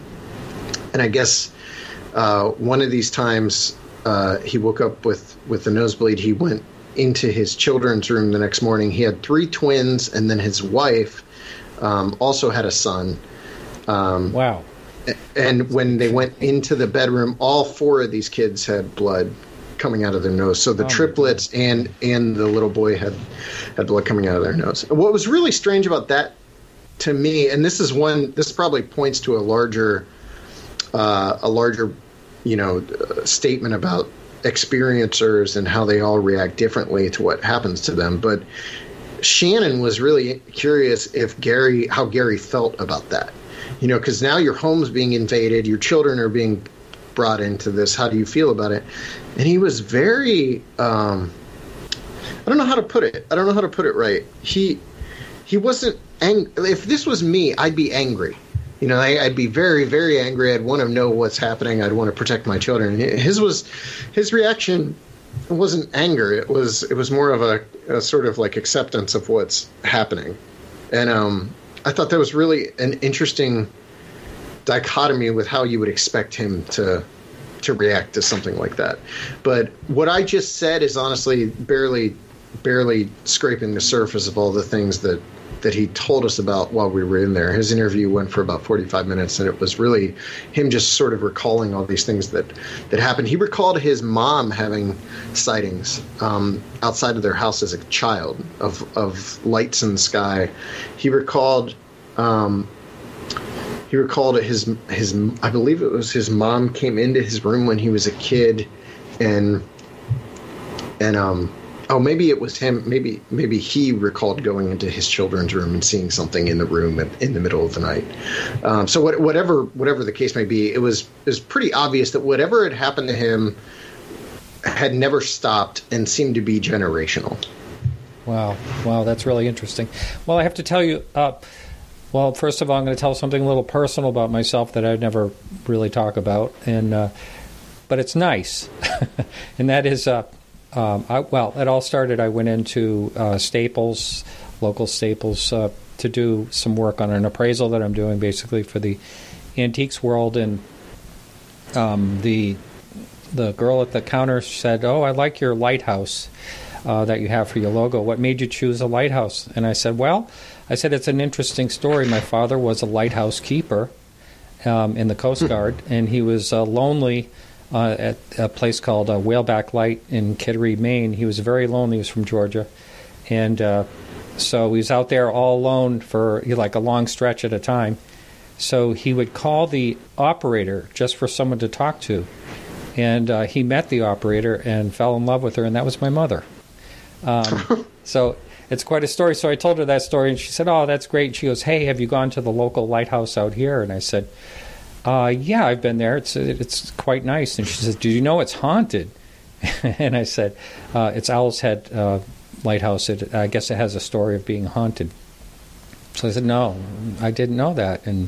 I guess one of these times he woke up with the nosebleed. He went into his children's room the next morning. He had 3 twins, and then his wife also had a son. Wow. And when they went into the bedroom, all 4 of these kids had blood coming out of their nose. So the triplets and the little boy had blood coming out of their nose. What was really strange about that to me, and this probably points to a larger statement about experiencers and how they all react differently to what happens to them. But Shannon was really curious how Gary felt about that. Because now your home's being invaded, your children are being brought into this. How do you feel about it? And he was very, I don't know how to put it. I don't know how to put it right. He wasn't angry. If this was me, I'd be angry. I'd be very, very angry. I'd want to know what's happening. I'd want to protect my children. His reaction wasn't anger. It was more of a sort of like acceptance of what's happening. And I thought that was really an interesting dichotomy with how you would expect him to react to something like that. But what I just said is honestly barely scraping the surface of all the things that he told us about while we were in there. His interview went for about 45 minutes, and it was really him just sort of recalling all these things that happened. He recalled his mom having sightings outside of their house as a child of lights in the sky. He recalled his I believe it was his mom came into his room when he was a kid, and maybe it was him. Maybe he recalled going into his children's room and seeing something in the room in the middle of the night. So whatever the case may be, it was pretty obvious that whatever had happened to him had never stopped and seemed to be generational. Wow, that's really interesting. Well, I have to tell you. Well, first of all, I'm going to tell something a little personal about myself that I'd never really talk about, but it's nice, and that is. It all started, I went into Staples, local Staples, to do some work on an appraisal that I'm doing basically for the antiques world. And the girl at the counter said, "Oh, I like your lighthouse that you have for your logo. What made you choose a lighthouse?" And I said, it's an interesting story. My father was a lighthouse keeper in the Coast Guard, and he was lonely at a place called Whaleback Light in Kittery, Maine. He was very lonely. He was from Georgia. And so he was out there all alone for like a long stretch at a time. So he would call the operator just for someone to talk to. And he met the operator and fell in love with her, and that was my mother. So it's quite a story. So I told her that story, and she said, "Oh, that's great." And she goes, "Hey, have you gone to the local lighthouse out here?" And I said, "Yeah, I've been there. It's quite nice." And she says, "Do you know it's haunted?" And I said, "It's Owl's Head Lighthouse. I guess it has a story of being haunted." So I said, "No, I didn't know that." And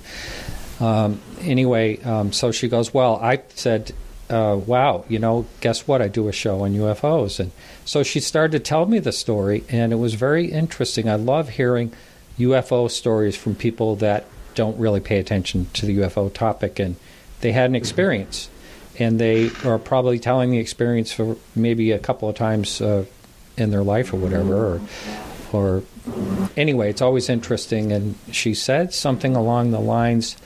anyway, so she goes, "Well," I said, "Wow, guess what? I do a show on UFOs." And so she started to tell me the story, and it was very interesting. I love hearing UFO stories from people that don't really pay attention to the UFO topic, and they had an experience, and they are probably telling the experience for maybe a couple of times in their life or whatever, or anyway, it's always interesting. And she said something along the lines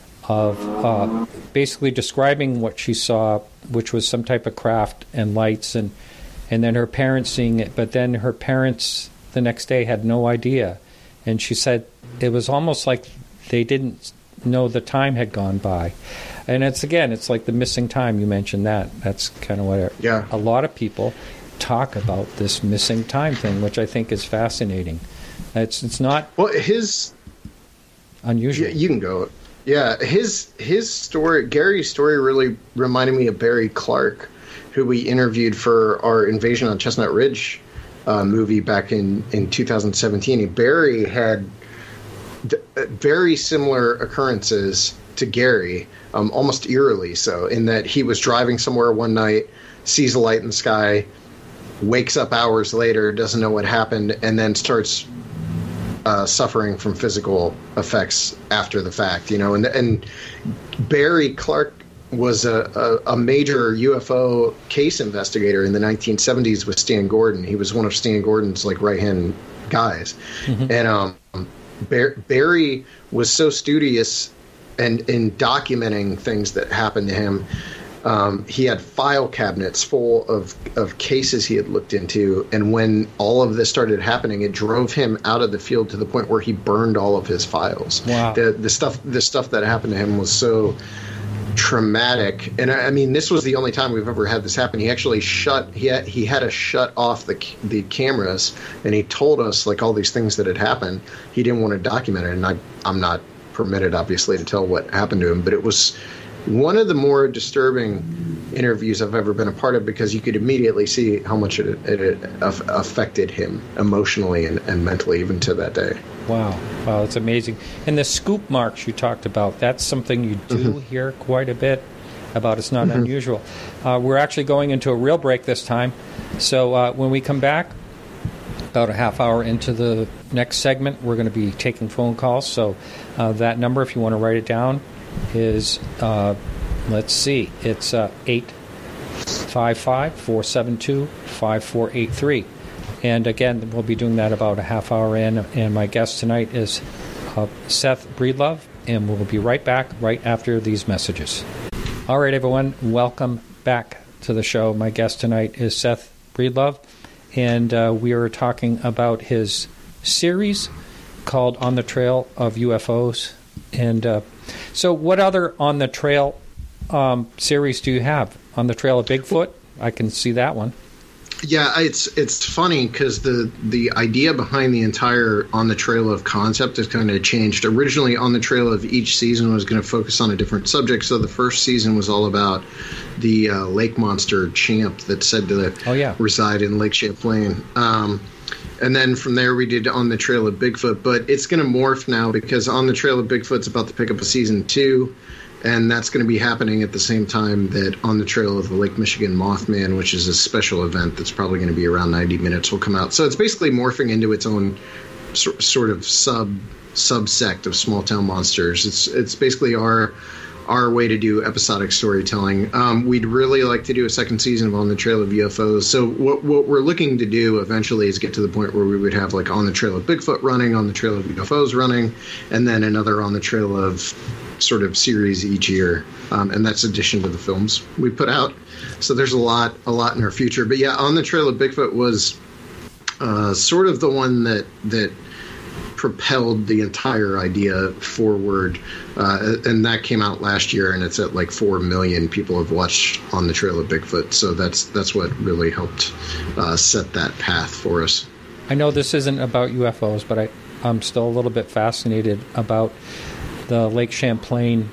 of basically describing what she saw, which was some type of craft and lights, and then her parents seeing it, but then her parents the next day had no idea. And she said it was almost like they didn't know the time had gone by. And it's like the missing time. You mentioned that. That's kind of what a lot of people talk about, this missing time thing, which I think is fascinating. It's not unusual. You can go. Yeah, his story, Gary's story, really reminded me of Barry Clark, who we interviewed for our Invasion on Chestnut Ridge movie back in 2017. Barry had very similar occurrences to Gary, almost eerily so, in that he was driving somewhere one night, sees a light in the sky, wakes up hours later, doesn't know what happened, and then starts suffering from physical effects after the fact. And Barry Clark was a major UFO case investigator in the 1970s with Stan Gordon. He was one of Stan Gordon's right-hand guys. Mm-hmm. Barry was so studious and in documenting things that happened to him. He had file cabinets full of cases he had looked into, and when all of this started happening, it drove him out of the field to the point where he burned all of his files. Wow. The stuff that happened to him was so traumatic, and I mean, this was the only time we've ever had this happen. He actually he had to shut off the cameras, and he told us like all these things that had happened. He didn't want to document it, and I'm not permitted, obviously, to tell what happened to him, but it was one of the more disturbing interviews I've ever been a part of, because you could immediately see how much it affected him emotionally and mentally, even to that day. Wow, it's amazing. And the scoop marks you talked about, that's something you do hear quite a bit about. It's not unusual. We're actually going into a real break this time. So when we come back, about a half hour into the next segment, we're going to be taking phone calls. So that number, if you want to write it down, is, let's see, it's 855-472-5483. And again, we'll be doing that about a half hour in. And my guest tonight is Seth Breedlove, and we'll be right back right after these messages. All right, everyone, welcome back to the show. My guest tonight is Seth Breedlove, and we are talking about his series called On the Trail of UFOs. And so what other On the Trail series do you have? On the Trail of Bigfoot? I can see that one. Yeah, it's funny because the idea behind the entire On the Trail of concept has kind of changed. Originally, On the Trail of each season was going to focus on a different subject. So the first season was all about the lake monster Champ that's said to reside in Lake Champlain. And then from there, we did On the Trail of Bigfoot. But it's going to morph now because On the Trail of Bigfoot's about to pick up a season 2. And that's going to be happening at the same time that On the Trail of the Lake Michigan Mothman, which is a special event that's probably going to be around 90 minutes, will come out. So it's basically morphing into its own sort of subsect of small town monsters. It's basically our way to do episodic storytelling. We'd really like to do a second season of On the Trail of UFOs. So what we're looking to do eventually is get to the point where we would have like On the Trail of Bigfoot running, On the Trail of UFOs running, and then another On the Trail of sort of series each year, and that's addition to the films we put out. So there's a lot in our future. But yeah, On the Trail of Bigfoot was sort of the one that propelled the entire idea forward, and that came out last year, and it's at like 4 million people have watched On the Trail of Bigfoot. So that's what really helped set that path for us. I know this isn't about UFOs, but I'm still a little bit fascinated about the Lake Champlain.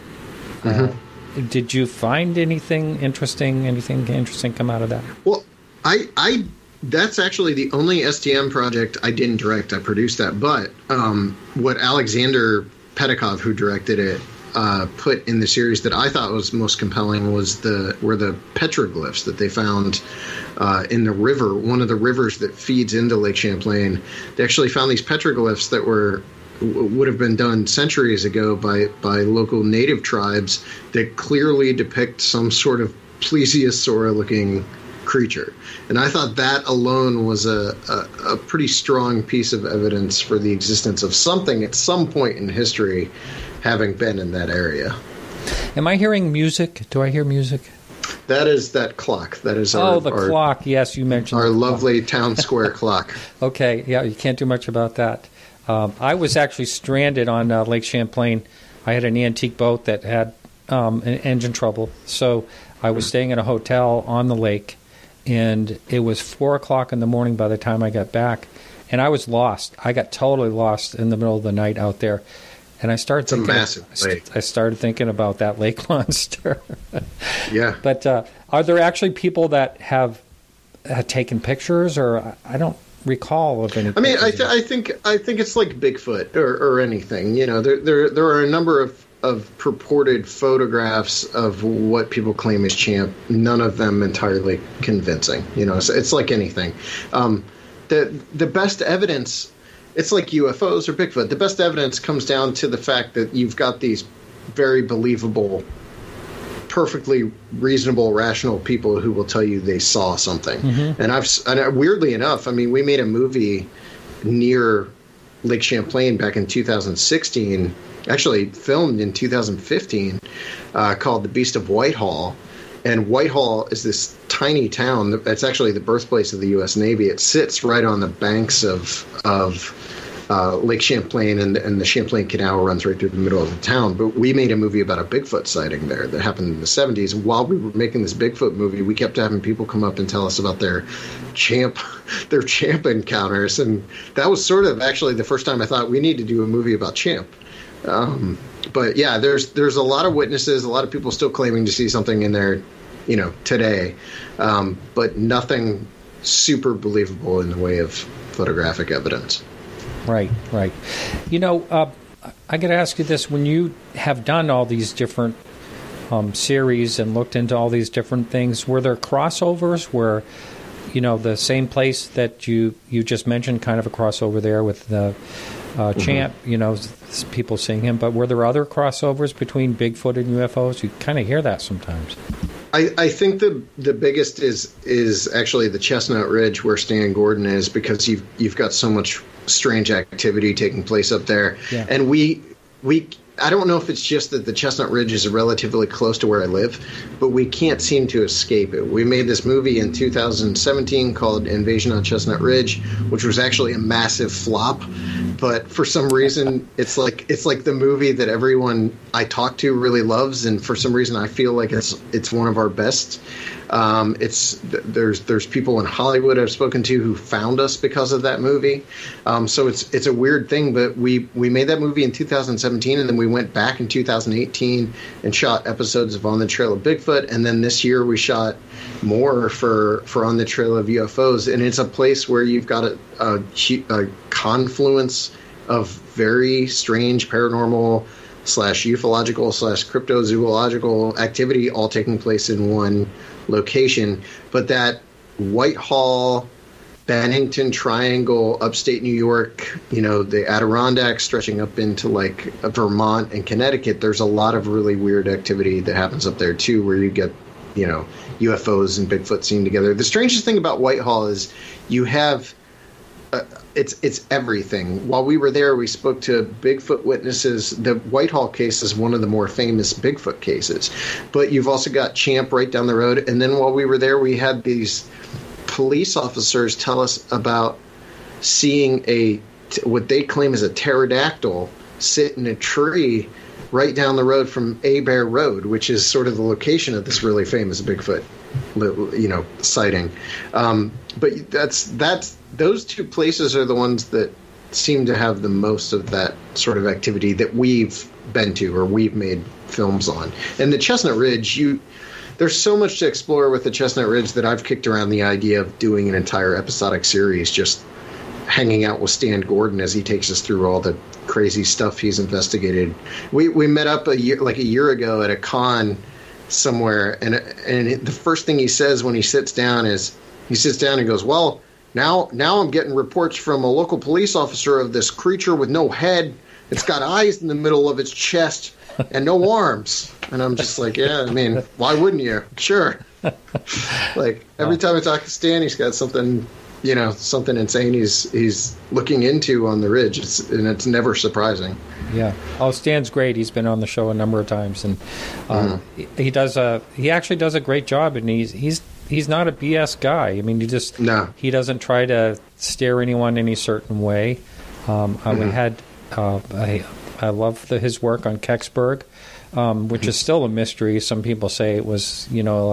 Did you find anything interesting come out of that? Well, I that's actually the only STM project I didn't direct. I produced that. But what Alexander Pedikov, who directed it, put in the series that I thought was most compelling were the petroglyphs that they found in the river, one of the rivers that feeds into Lake Champlain. They actually found these petroglyphs that would have been done centuries ago by local native tribes that clearly depict some sort of plesiosaur-looking creature. And I thought that alone was a pretty strong piece of evidence for the existence of something at some point in history having been in that area. Am I hearing music? Do I hear music? That is that clock. That is our clock. Yes, you mentioned our lovely town square clock. Okay, yeah, you can't do much about that. I was actually stranded on Lake Champlain. I had an antique boat that had an engine trouble, so I was staying in a hotel on the lake, and it was 4 o'clock in the morning by the time I got back, and I was lost. I got totally lost in the middle of the night out there, and I started thinking, a massive lake. I started thinking about that lake monster. Yeah. But are there actually people that have taken pictures, or I don't recall of any? I mean, I think it's like Bigfoot or anything. You know, there are a number of purported photographs of what people claim is Champ. None of them entirely convincing. You know, so it's like anything. The best evidence, it's like UFOs or Bigfoot. The best evidence comes down to the fact that you've got these very believable, perfectly reasonable, rational people who will tell you they saw something. Mm-hmm. And weirdly enough, I mean, we made a movie near Lake Champlain back in 2016, actually filmed in 2015, called The Beast of Whitehall. And Whitehall is this tiny town that's actually the birthplace of the U.S. Navy. It sits right on the banks of Lake Champlain, and the Champlain Canal runs right through the middle of the town. But we made a movie about a Bigfoot sighting there that happened in the 70s. And while we were making this Bigfoot movie, we kept having people come up and tell us about their champ encounters. And that was sort of actually the first time I thought we need to do a movie about Champ. But yeah, there's a lot of witnesses, a lot of people still claiming to see something in there, today, but nothing super believable in the way of photographic evidence. Right. I got to ask you this: when you have done all these different series and looked into all these different things, were there crossovers where, the same place that you just mentioned, kind of a crossover there with the Champ, people seeing him, but were there other crossovers between Bigfoot and UFOs? You kind of hear that sometimes. I think the biggest is actually the Chestnut Ridge where Stan Gordon is, because you've got so much strange activity taking place up there. Yeah. And we I don't know if it's just that the Chestnut Ridge is relatively close to where I live, but we can't seem to escape it. We made this movie in 2017 called Invasion on Chestnut Ridge, which was actually a massive flop. But for some reason, it's like the movie that everyone I talk to really loves, and for some reason, I feel like it's one of our best. There's people in Hollywood I've spoken to who found us because of that movie. So it's a weird thing, but we made that movie in 2017, and then we went back in 2018 and shot episodes of On the Trail of Bigfoot, and then this year we shot more for On the Trail of UFOs, and it's a place where you've got a confluence of very strange paranormal / ufological / cryptozoological activity all taking place in one location. But that Whitehall, Bennington Triangle, upstate New York, the Adirondacks stretching up into like Vermont and Connecticut, there's a lot of really weird activity that happens up there too, where you get UFOs and Bigfoot seen together. The strangest thing about Whitehall is you have it's everything. While we were there, we spoke to Bigfoot witnesses. The Whitehall case is one of the more famous Bigfoot cases. But you've also got Champ right down the road. And then while we were there, we had these police officers tell us about seeing what they claim is a pterodactyl sit in a tree right down the road from Abear Road, which is sort of the location of this really famous Bigfoot, sighting. But those two places are the ones that seem to have the most of that sort of activity that we've been to or we've made films on. And the Chestnut Ridge, there's so much to explore with the Chestnut Ridge that I've kicked around the idea of doing an entire episodic series, just hanging out with Stan Gordon as he takes us through all the crazy stuff he's investigated. We met up a year ago at a con somewhere, and the first thing he says when he sits down and goes, "Well, now I'm getting reports from a local police officer of this creature with no head. It's got eyes in the middle of its chest and no arms." And I'm just like, yeah, I mean, why wouldn't you? Sure. Like every time I talk to Stan, he's got something insane he's looking into on the ridge. It's never surprising. Yeah. Oh, Stan's great. He's been on the show a number of times, and he actually does a great job, and he's not a BS guy. I mean, he doesn't try to steer anyone any certain way. I love his work on Kecksburg, which is still a mystery. Some people say it was,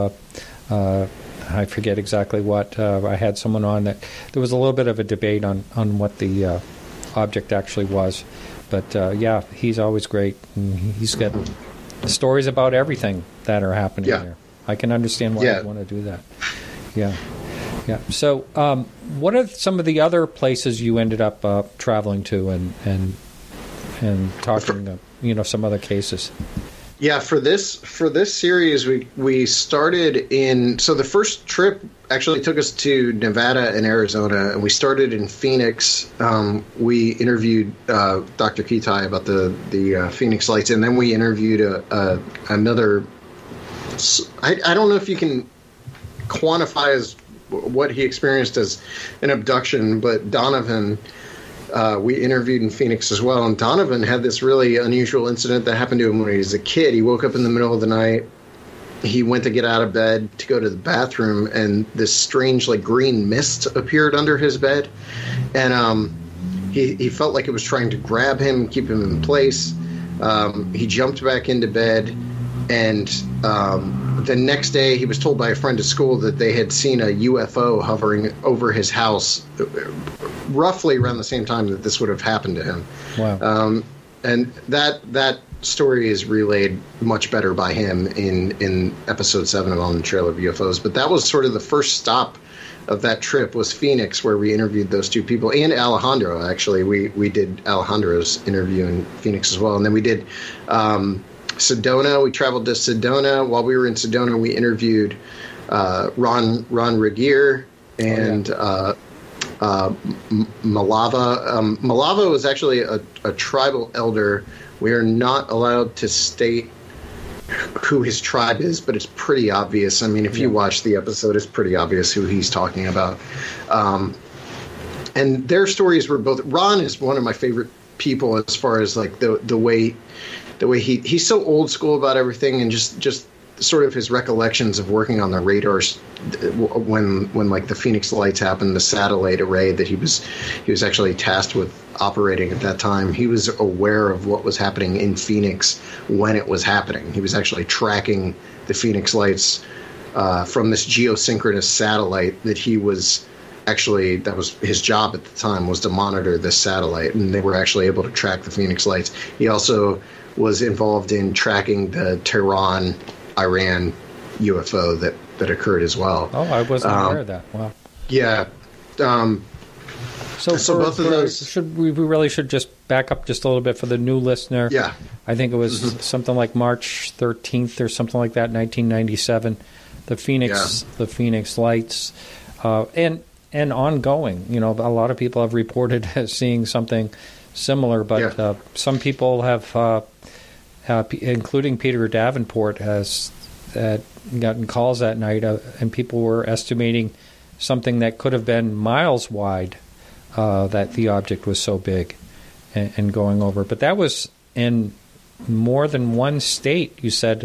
I forget exactly what. I had someone on that there was a little bit of a debate on what the object actually was. But, yeah, he's always great. And he's got stories about everything that are happening there. I can understand why you'd want to do that. Yeah. Yeah. So what are some of the other places you ended up traveling to and talking some other cases? Yeah, for this series, we started in. So the first trip actually took us to Nevada and Arizona, and we started in Phoenix. We interviewed Dr. Kitai about the Phoenix Lights, and then we interviewed another. I don't know if you can quantify as what he experienced as an abduction, but Donovan we interviewed in Phoenix as well. And Donovan had this really unusual incident that happened to him when he was a kid. He woke up in the middle of the night. He went to get out of bed to go to the bathroom, and this strange, like, green mist appeared under his bed. And he felt like it was trying to grab him, keep him in place. He jumped back into bed, and the next day he was told by a friend at school that they had seen a UFO hovering over his house roughly around the same time that this would have happened to him. Wow. And that story is relayed much better by him in episode 7 of On the Trail of UFOs. But that was sort of the first stop of that trip, was Phoenix, where we interviewed those two people, and Alejandro. Actually, we did Alejandro's interview in Phoenix as well. And then we did Sedona. We traveled to Sedona. While we were in Sedona, we interviewed Ron Regier and Malava. Malava was actually a tribal elder. We are not allowed to state who his tribe is, but it's pretty obvious. I mean, if you watch the episode, it's pretty obvious who he's talking about. And their stories were both. Ron is one of my favorite people as far as like the way he's so old school about everything, and just sort of his recollections of working on the radars when like the Phoenix Lights happened, the satellite array that he was actually tasked with operating at that time. He was aware of what was happening in Phoenix when it was happening. He was actually tracking the Phoenix Lights from this geosynchronous satellite that he was actually, that was his job at the time, was to monitor this satellite, and they were actually able to track the Phoenix Lights. He also was involved in tracking the Tehran, Iran UFO that occurred as well. Oh, I wasn't aware of that. Wow. Yeah. So both of those, we really should just back up just a little bit for the new listener. Yeah. I think it was something like March 13th or something like that, 1997. The Phoenix Lights, and ongoing. You know, a lot of people have reported as seeing something similar, but some people have. Including Peter Davenport, has gotten calls that night, and people were estimating something that could have been miles wide, that the object was so big and going over. But that was in more than one state, you said.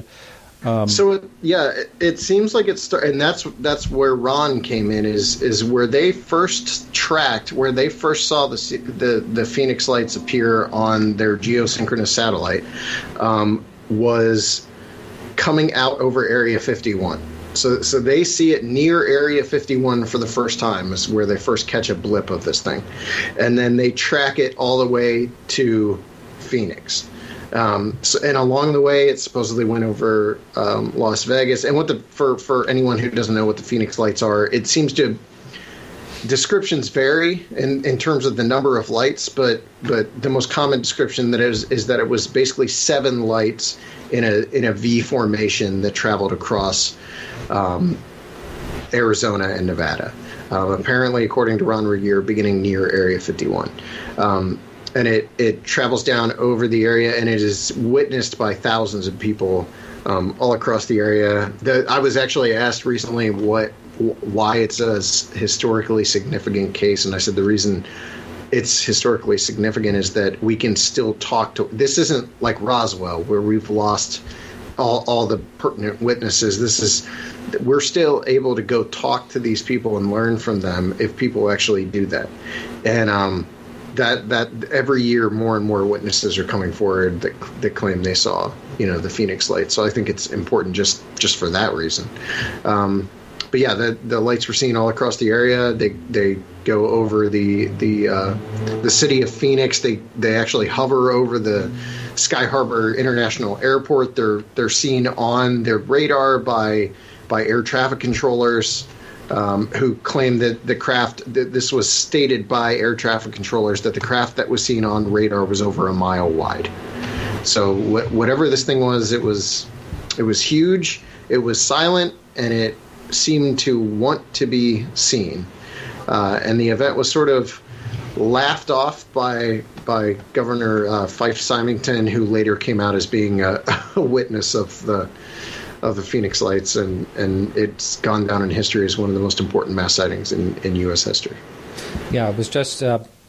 It seems like it's, and that's where Ron came in, is where they first tracked, where they first saw the Phoenix Lights appear on their geosynchronous satellite, was coming out over Area 51. So they see it near Area 51 for the first time, is where they first catch a blip of this thing, and then they track it all the way to Phoenix. And along the way, it supposedly went over Las Vegas. And for anyone who doesn't know what the Phoenix Lights are, it seems to, descriptions vary in terms of the number of lights, but the most common description that is that it was basically 7 lights in a V formation that traveled across Arizona and Nevada. Apparently, according to Ron Regier, beginning near Area 51. And it travels down over the area, and it is witnessed by thousands of people all across the area. I was actually asked recently why it's a historically significant case, and I said the reason it's historically significant is that we can still talk to. This isn't like Roswell, where we've lost all the pertinent witnesses. We're still able to go talk to these people and learn from them if people actually do that, and that every year more and more witnesses are coming forward that claim they saw, the Phoenix Lights. So I think it's important just for that reason. But yeah, the lights were seen all across the area. They go over the city of Phoenix. They actually hover over the Sky Harbor International Airport. They're seen on their radar by air traffic controllers. Who claimed that the craft, this was stated by air traffic controllers, that the craft that was seen on radar was over a mile wide. So whatever this thing was, it was huge, it was silent, and it seemed to want to be seen. And the event was sort of laughed off by Governor Fife Symington, who later came out as being a witness of the Phoenix Lights, and it's gone down in history as one of the most important mass sightings in U.S. history. Yeah, it was just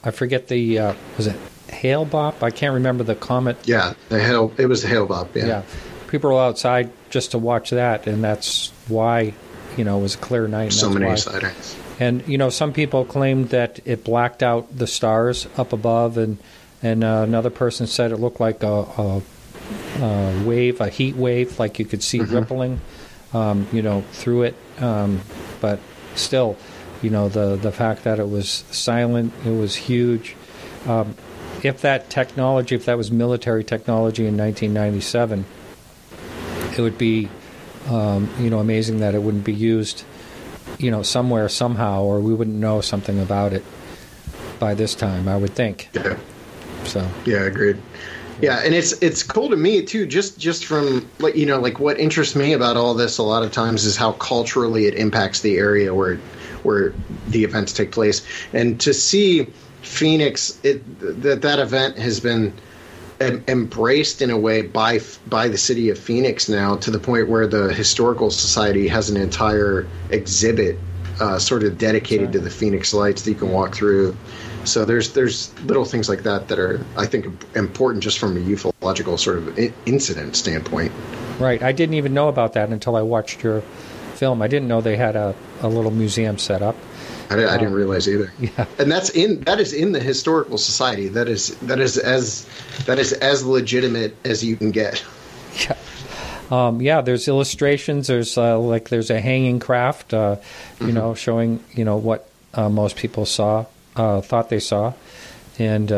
I forget was it Hale-Bopp? I can't remember the comet. Yeah, it was the Hale-Bopp, yeah. People were outside just to watch that, and that's why, it was a clear night. So many sightings. And, some people claimed that it blacked out the stars up above, and another person said it looked like a wave, a heat wave, like you could see rippling, through it. But still, the fact that it was silent, it was huge. If that was military technology in 1997, it would be, amazing that it wouldn't be used, somewhere, somehow, or we wouldn't know something about it by this time, I would think. Yeah. So. Yeah, agreed. Yeah, and it's cool to me too. Just from like what interests me about all this a lot of times is how culturally it impacts the area where the events take place, and to see Phoenix, that event has been embraced in a way by the city of Phoenix now, to the point where the Historical Society has an entire exhibit sort of dedicated to the Phoenix Lights that you can walk through. So there's little things like that are, I think, important just from a ufological sort of incident standpoint. Right. I didn't even know about that until I watched your film. I didn't know they had a little museum set up. I didn't realize either. Yeah. And that is in the Historical Society. That is as legitimate as you can get. Yeah. There's illustrations. There's there's a hanging craft, showing what most people thought they saw, and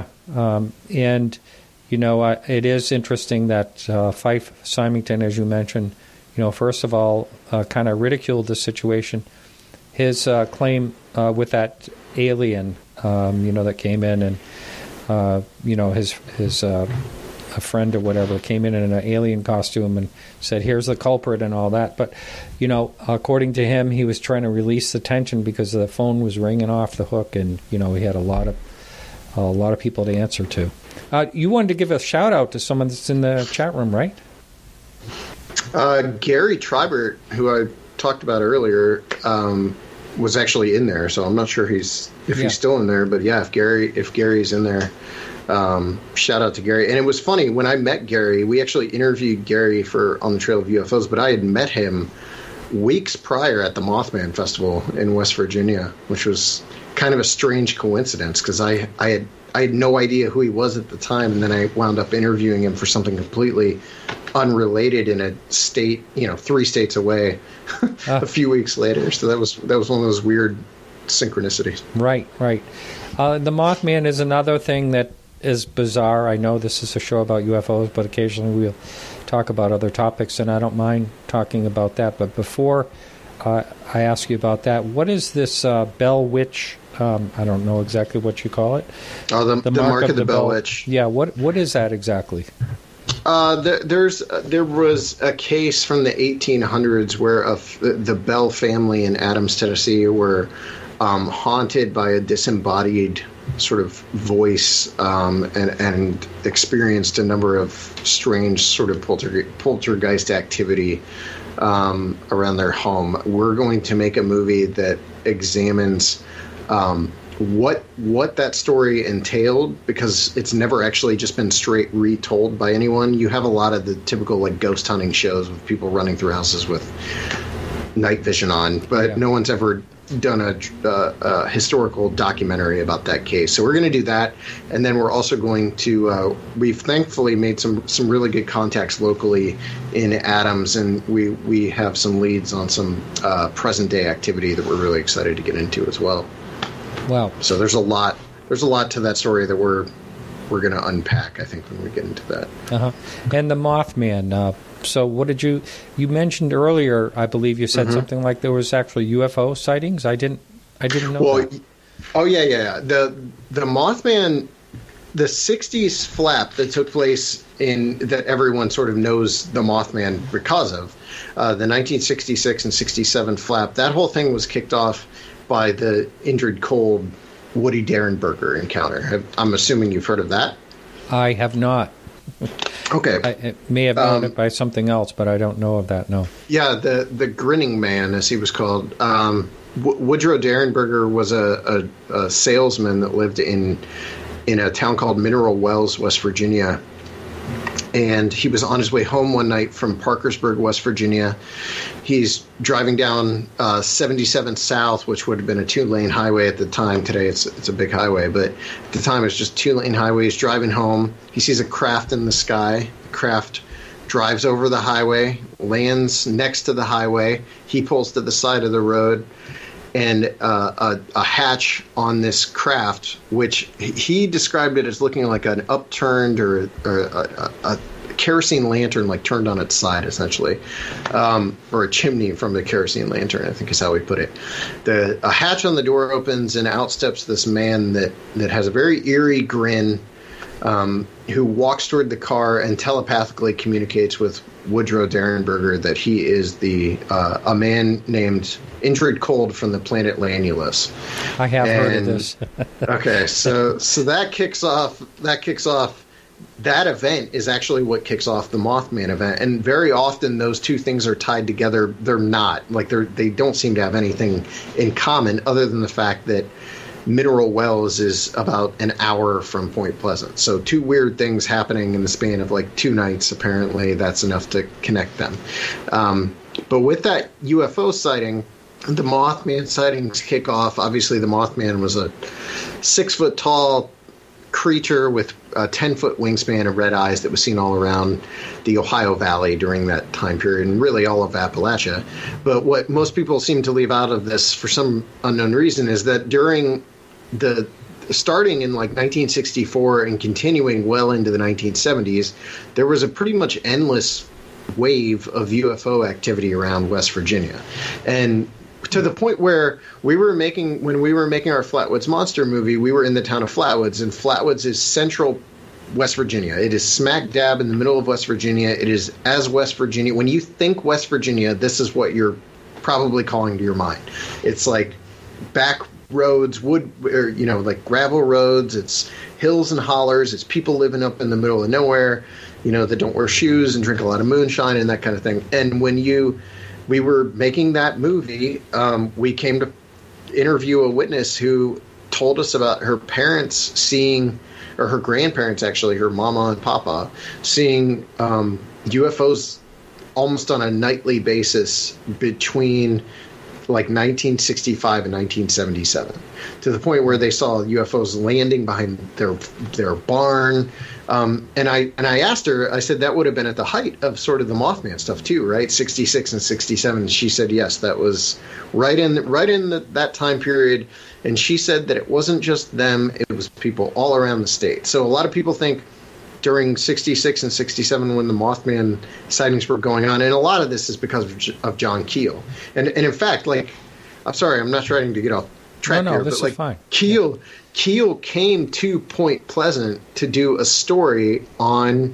it is interesting that Fife Symington, as you mentioned, first of all, kind of ridiculed the situation. His claim with that alien, that came in, and his a friend or whatever came in an alien costume and said, "Here's the culprit," and all that. But according to him, he was trying to release the tension because the phone was ringing off the hook, and he had a lot of people to answer to. You wanted to give a shout out to someone that's in the chat room, right? Gary Tribert, who I talked about earlier, was actually in there, so I'm not sure he's still in there. But yeah, if Gary's in there. Shout out to Gary. And it was funny, when I met Gary, we actually interviewed Gary for On the Trail of UFOs, but I had met him weeks prior at the Mothman Festival in West Virginia, which was kind of a strange coincidence because I had no idea who he was at the time, and then I wound up interviewing him for something completely unrelated in a state, 3 states away, a few weeks later. So that was one of those weird synchronicities. Right. The Mothman is another thing that is bizarre. I know this is a show about UFOs, but occasionally we'll talk about other topics, and I don't mind talking about that. But before I ask you about that, what is this Bell Witch? I don't know exactly what you call it. Oh, the mark of the Bell Witch. Yeah, what is that exactly? There was a case from the 1800s where the Bell family in Adams, Tennessee, were haunted by a disembodied sort of voice, and experienced a number of strange sort of poltergeist activity around their home. We're going to make a movie that examines what that story entailed, because it's never actually just been straight retold by anyone. You have a lot of the typical ghost hunting shows with people running through houses with night vision on, but no one's ever done a historical documentary about that case. So we're going to do that, and then we're also going to we've thankfully made some really good contacts locally in Adams, and we have some leads on some present day activity that we're really excited to get into as well. Wow. So there's a lot to that story that we're going to unpack, I think, when we get into that. And the Mothman, so what did you mentioned earlier, I believe you said something like there was actually UFO sightings? I didn't know that. Oh yeah. The Mothman, the 60s flap that took place that everyone sort of knows the Mothman because of, the 1966 and 67 flap, that whole thing was kicked off by the Indrid Cold Woody Derenberger encounter. I'm assuming you've heard of that? I have not. Okay. I may have known it by something else, but I don't know of that, no. Yeah, the Grinning Man, as he was called. Woodrow Derenberger was a salesman that lived in a town called Mineral Wells, West Virginia. And he was on his way home one night from Parkersburg, West Virginia. He's driving down 77 South, which would have been a 2-lane highway at the time. Today it's a big highway, but at the time it was just 2-lane highway. He's driving home. He sees a craft in the sky. The craft drives over the highway, lands next to the highway. He pulls to the side of the road. And a hatch on this craft, which he described it as looking like an upturned or a kerosene lantern, like turned on its side, essentially, or a chimney from the kerosene lantern, I think is how we put it. A hatch on the door opens, and out steps this man that has a very eerie grin, who walks toward the car and telepathically communicates with Woodrow Derenberger that he is a man named Indrid Cold from the planet Lanulus. I have heard of this. Okay, so that kicks off. That event is actually what kicks off the Mothman event, and very often those two things are tied together. They're not. Like they don't seem to have anything in common other than the fact that Mineral Wells is about an hour from Point Pleasant. So two weird things happening in the span of like 2 nights. Apparently, that's enough to connect them. But with that UFO sighting, the Mothman sightings kick off. Obviously, the Mothman was a 6-foot-tall creature with a 10-foot wingspan and red eyes that was seen all around the Ohio Valley during that time period, and really all of Appalachia. But what most people seem to leave out of this for some unknown reason is that during starting in like 1964 and continuing well into the 1970s, there was a pretty much endless wave of UFO activity around West Virginia. And to the point where when we were making our Flatwoods Monster movie, we were in the town of Flatwoods, and Flatwoods is central West Virginia. It is smack dab in the middle of West Virginia. It is as West Virginia. When you think West Virginia, this is what you're probably calling to your mind. It's like back roads, like gravel roads. It's hills and hollers. It's people living up in the middle of nowhere, that don't wear shoes and drink a lot of moonshine and that kind of thing. And when we were making that movie, we came to interview a witness who told us about her parents seeing, or her grandparents actually, her mama and papa, seeing UFOs almost on a nightly basis between like 1965 and 1977, to the point where they saw UFOs landing behind their barn. And I asked her, I said, that would have been at the height of sort of the Mothman stuff too, right? 66 and 67. She said, yes, that was right in that time period. And she said that it wasn't just them, it was people all around the state. So a lot of people think during 66 and 67 when the Mothman sightings were going on, and a lot of this is because of John Keel. And in fact, like, I'm sorry, I'm not trying to get off track here, this but is fine. Keel came to Point Pleasant to do a story on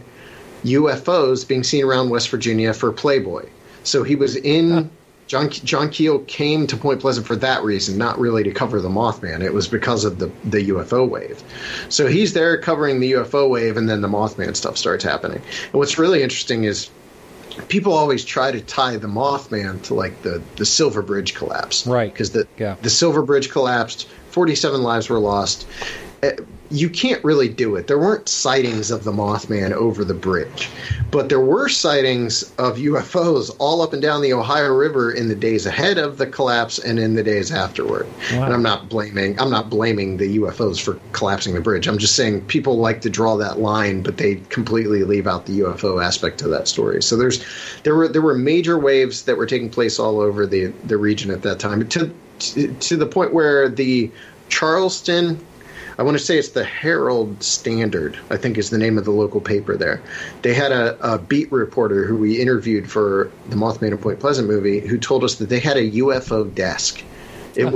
UFOs being seen around West Virginia for Playboy. So he was in John Keel came to Point Pleasant for that reason, not really to cover the Mothman. It was because of the UFO wave. So he's there covering the UFO wave, and then the Mothman stuff starts happening. And what's really interesting is people always try to tie the Mothman to like the Silver Bridge collapse. Right. Because the Silver Bridge collapsed, 47 lives were lost. You can't really do it. There weren't sightings of the Mothman over the bridge, but there were sightings of UFOs all up and down the Ohio River in the days ahead of the collapse and in the days afterward. Wow. And I'm not blaming the UFOs for collapsing the bridge. I'm just saying people like to draw that line, but they completely leave out the UFO aspect of that story. So there were major waves that were taking place all over the region at that time, to the point where the Charleston, I want to say it's the Herald Standard, I think is the name of the local paper there. They had a beat reporter who we interviewed for the Mothman and Point Pleasant movie who told us that they had a UFO desk. It was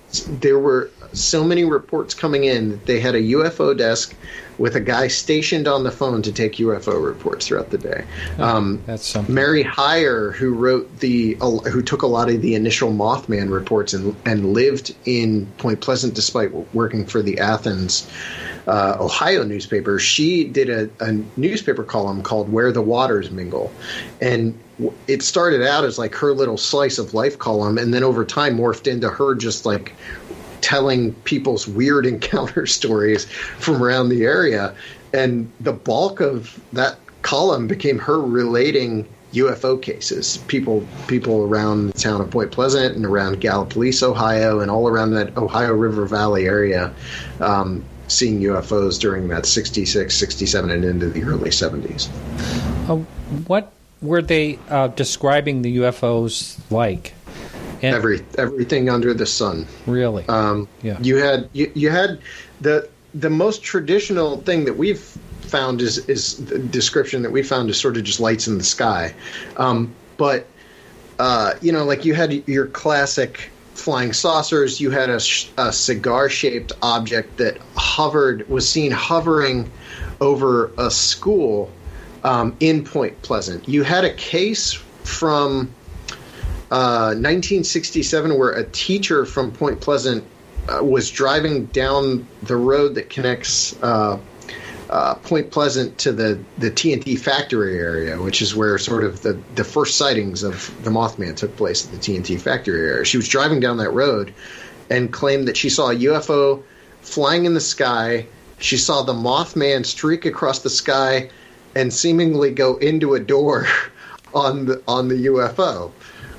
there were so many reports coming in that they had a UFO desk with a guy stationed on the phone to take UFO reports throughout the day. That's something. Mary Hyre, who took a lot of the initial Mothman reports and lived in Point Pleasant despite working for the Athens, Ohio newspaper, she did a newspaper column called Where the Waters Mingle. And it started out as like her little slice of life column, and then over time morphed into her just like telling people's weird encounter stories from around the area. And the bulk of that column became her relating UFO cases, people around the town of Point Pleasant and around Gallipolis, Ohio, and all around that Ohio River Valley area, seeing UFOs during that 66, 67, and into the early 70s. What were they describing the UFOs like? And everything under the sun. Really? Yeah. You had the most traditional thing that we've found is the description that we found is sort of just lights in the sky. But like you had your classic flying saucers. You had a cigar-shaped object that was seen hovering over a school in Point Pleasant. You had a case from 1967 where a teacher from Point Pleasant was driving down the road that connects Point Pleasant to the TNT factory area, which is where sort of the first sightings of the Mothman took place at the TNT factory area. She was driving down that road and claimed that she saw a UFO flying in the sky. She saw the Mothman streak across the sky and seemingly go into a door on the UFO.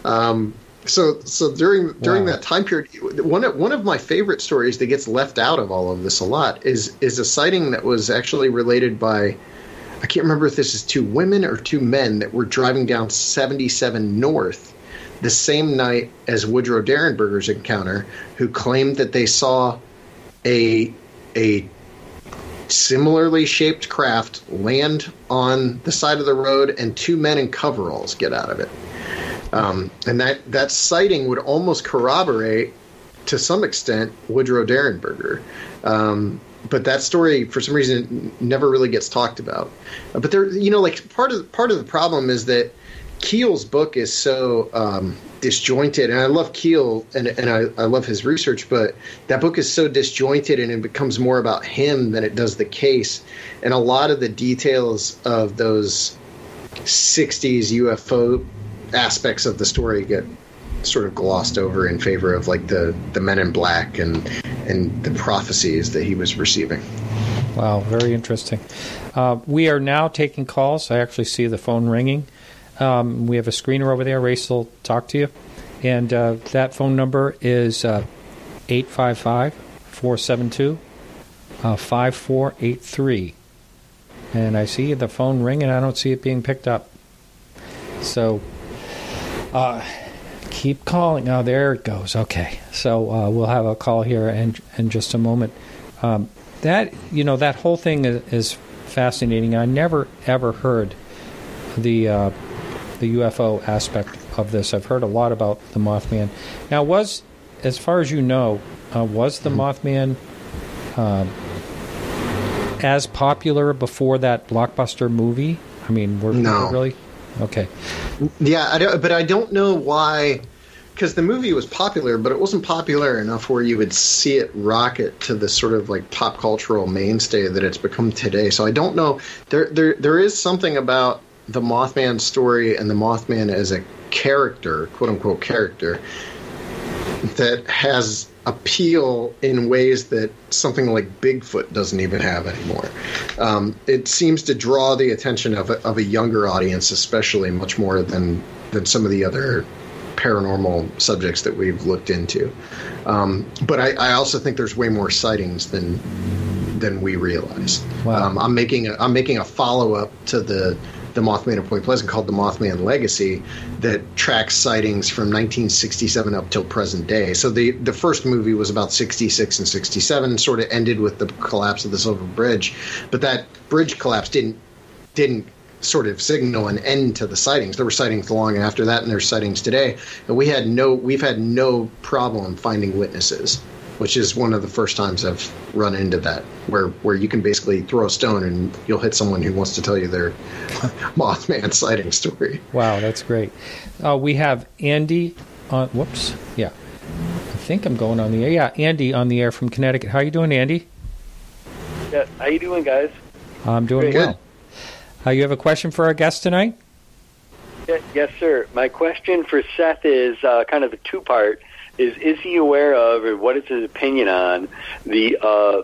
So during that time period, one of my favorite stories that gets left out of all of this a lot is a sighting that was actually related by, I can't remember if this is 2 women or 2 men that were driving down 77 North the same night as Woodrow Derenberger's encounter, who claimed that they saw a similarly shaped craft land on the side of the road and 2 men in coveralls get out of it. And that sighting would almost corroborate, to some extent, Woodrow Derenberger. But that story, for some reason, never really gets talked about. But there, part of the problem is that Keel's book is so disjointed, and I love Keel and I love his research, but that book is so disjointed, and it becomes more about him than it does the case. And a lot of the details of those 60s UFO aspects of the story get sort of glossed over in favor of like the Men in Black and the prophecies that he was receiving. Wow, very interesting. We are now taking calls. I actually see the phone ringing. We have a screener over there. Race will talk to you. And that phone number is 855-472-5483. And I see the phone ring, and I don't see it being picked up. So keep calling. Oh, there it goes. Okay. So we'll have a call here in just a moment. That whole thing is fascinating. I never, ever heard the UFO aspect of this. I've heard a lot about the Mothman. Now, as far as you know, was the Mothman as popular before that blockbuster movie? I mean, no. Really? Okay. Yeah, but I don't know why, because the movie was popular, but it wasn't popular enough where you would see it rocket to the sort of like pop cultural mainstay that it's become today. So I don't know. There is something about the Mothman story and the Mothman as a character, quote unquote character, that has appeal in ways that something like Bigfoot doesn't even have anymore. It seems to draw the attention of a younger audience, especially, much more than some of the other paranormal subjects that we've looked into. But I also think there's way more sightings than we realize. Wow. I'm making a follow-up to the Mothman of Point Pleasant called The Mothman Legacy that tracks sightings from 1967 up till present day. So the first movie was about 66 and 67, sort of ended with the collapse of the Silver Bridge, but that bridge collapse didn't sort of signal an end to the sightings. There were sightings long after that, and there's sightings today. And we've had no problem finding witnesses, which is one of the first times I've run into that, where you can basically throw a stone and you'll hit someone who wants to tell you their Mothman sighting story. Wow, that's great. We have Andy on. Whoops. Yeah. I think I'm going on the air. Yeah, Andy on the air from Connecticut. How you doing, Andy? Yeah, how you doing, guys? I'm doing well. You have a question for our guest tonight? Yes, sir. My question for Seth is kind of a two-part. Is he aware of, or what is his opinion on the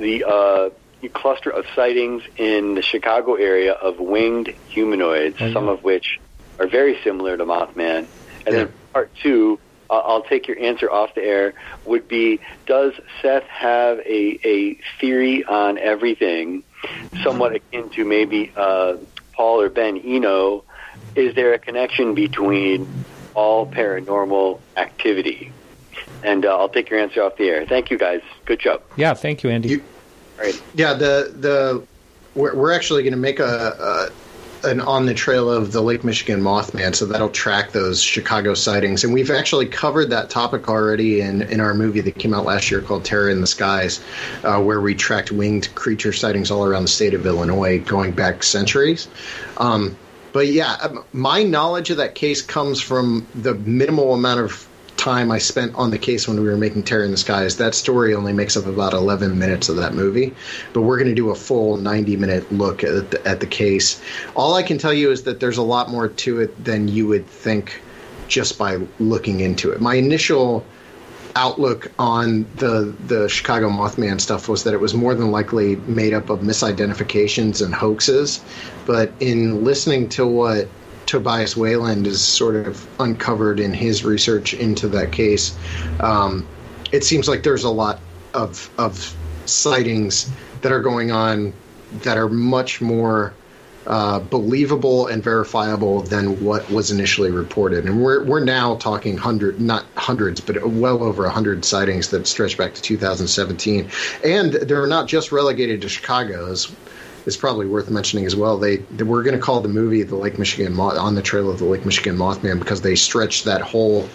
cluster of sightings in the Chicago area of winged humanoids, some of which are very similar to Mothman? And then part two, I'll take your answer off the air, would be, does Seth have a theory on everything, somewhat akin to maybe Paul or Ben Eno? Is there a connection between all paranormal activity? And I'll take your answer off the air. Thank you, guys. Good job. Yeah, thank you, Andy. All right. Yeah, we're actually going to make an on the trail of the Lake Michigan Mothman, so that'll track those Chicago sightings. And we've actually covered that topic already in our movie that came out last year called Terror in the Skies, where we tracked winged creature sightings all around the state of Illinois going back centuries. But yeah, my knowledge of that case comes from the minimal amount of time I spent on the case when we were making Terror in the Skies. That story only makes up about 11 minutes of that movie, but we're going to do a full 90-minute look at the case. All I can tell you is that there's a lot more to it than you would think just by looking into it. My initial outlook on the Chicago Mothman stuff was that it was more than likely made up of misidentifications and hoaxes, but in listening to what Tobias Wayland is sort of uncovered in his research into that case, it seems like there's a lot of sightings that are going on that are much more believable and verifiable than what was initially reported. And we're now talking not hundreds, but well over 100 sightings that stretch back to 2017. And they're not just relegated to Chicago. It's probably worth mentioning as well. We're going to call the movie "The Lake Michigan on the Trail of the Lake Michigan Mothman" because they stretched that whole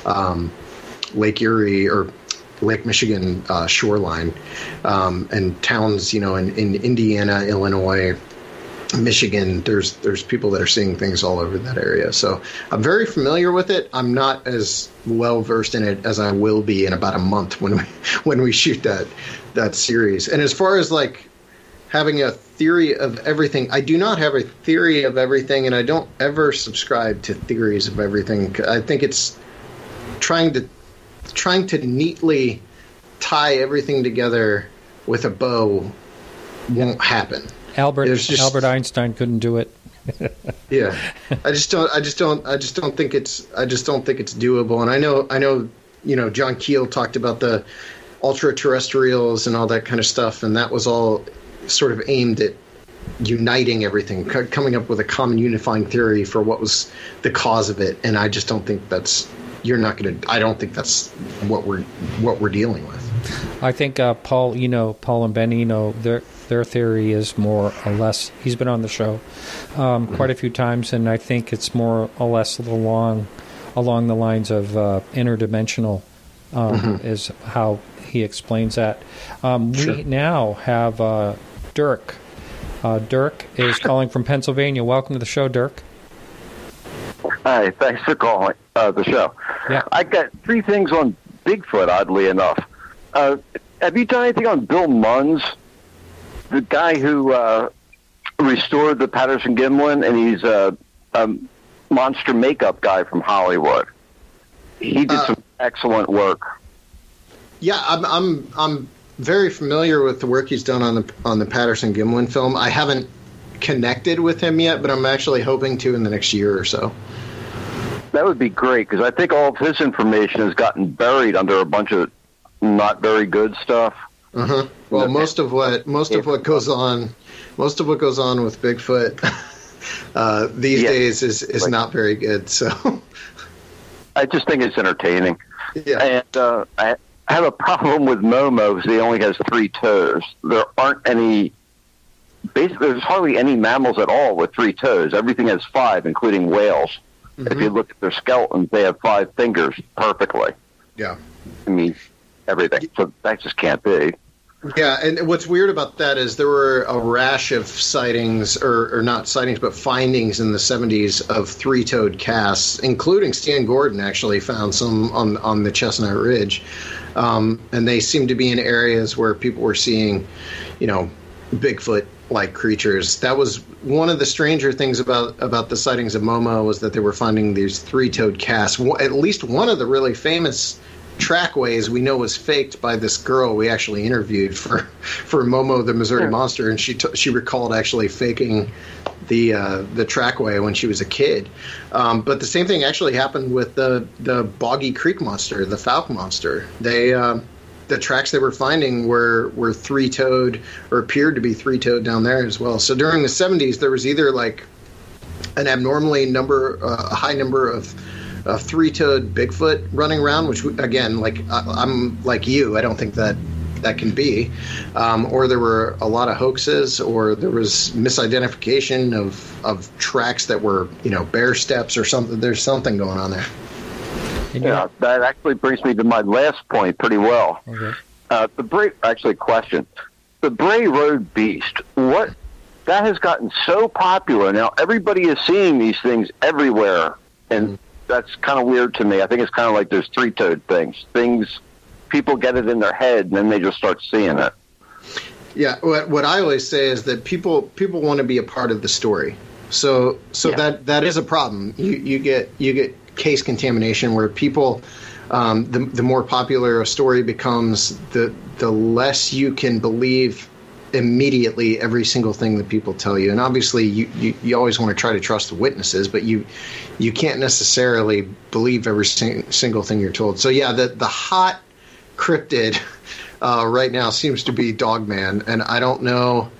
Lake Erie or Lake Michigan shoreline and towns, in Indiana, Illinois, Michigan. There's people that are seeing things all over that area. So I'm very familiar with it. I'm not as well versed in it as I will be in about a month when we shoot that series. And as far as like having a theory of everything, I do not have a theory of everything, and I don't ever subscribe to theories of everything. I think it's trying to neatly tie everything together with a bow won't happen. Albert Einstein couldn't do it. Yeah, I just don't think it's doable. And I know, John Keel talked about the ultra-terrestrials and all that kind of stuff, and that was all sort of aimed at uniting everything, coming up with a common unifying theory for what was the cause of it. And I just don't think that's what we're dealing with. I think Paul and Ben Eno, their theory is more or less, he's been on the show quite a few times, and I think it's more or less along the lines of interdimensional is how he explains that. We now have Dirk. Dirk is calling from Pennsylvania. Welcome to the show, Dirk. Hi, thanks for calling the show. Yeah. I got three things on Bigfoot, oddly enough. Have you done anything on Bill Munns, the guy who restored the Patterson-Gimlin, and he's a monster makeup guy from Hollywood? He did some excellent work. Yeah, I'm very familiar with the work he's done on the Patterson-Gimlin film. I haven't connected with him yet, but I'm actually hoping to in the next year or so. That would be great, because I think all of his information has gotten buried under a bunch of not very good stuff. Uh-huh. Well, most of what goes on with Bigfoot these days is not very good. So I just think it's entertaining. Yeah. And I have a problem with Momo because he only has 3 toes. There aren't any basically there's hardly any mammals at all with 3 toes. Everything has 5, including whales. Mm-hmm. If you look at their skeletons, they have 5 fingers perfectly. Yeah. I mean, everything. So that just can't be. Yeah, and what's weird about that is there were a rash of sightings, or not sightings, but findings in the 70s of 3-toed casts, including Stan Gordon actually found some on the Chestnut Ridge. And they seem to be in areas where people were seeing, Bigfoot-like creatures. That was one of the stranger things about the sightings of Momo, was that they were finding these 3-toed casts. At least one of the really famous trackways we know was faked by this girl we actually interviewed for Momo the Missouri Monster, and she recalled actually faking the trackway when she was a kid. But the same thing actually happened with the Boggy Creek Monster, the Fouke Monster. They the tracks they were finding were 3-toed, or appeared to be 3-toed down there as well. So during the 70s, there was either like an abnormally a high number of 3-toed Bigfoot running around, which again, I'm like you, I don't think that can be, or there were a lot of hoaxes, or there was misidentification of tracks that were bear steps or something. There's something going on there. Yeah, that actually brings me to my last point pretty well. Okay. Question: the Bray Road Beast. What that has gotten so popular now? Everybody is seeing these things everywhere, and that's kind of weird to me. I think it's kind of like those 3-toed things. People get it in their head, and then they just start seeing it. Yeah, what I always say is that people want to be a part of the story. So that is a problem. You get case contamination where people, the more popular a story becomes, the less you can believe immediately every single thing that people tell you. And obviously you always want to try to trust the witnesses, but you can't necessarily believe every single thing you're told. So yeah, the hot cryptid right now seems to be Dogman, and I don't know.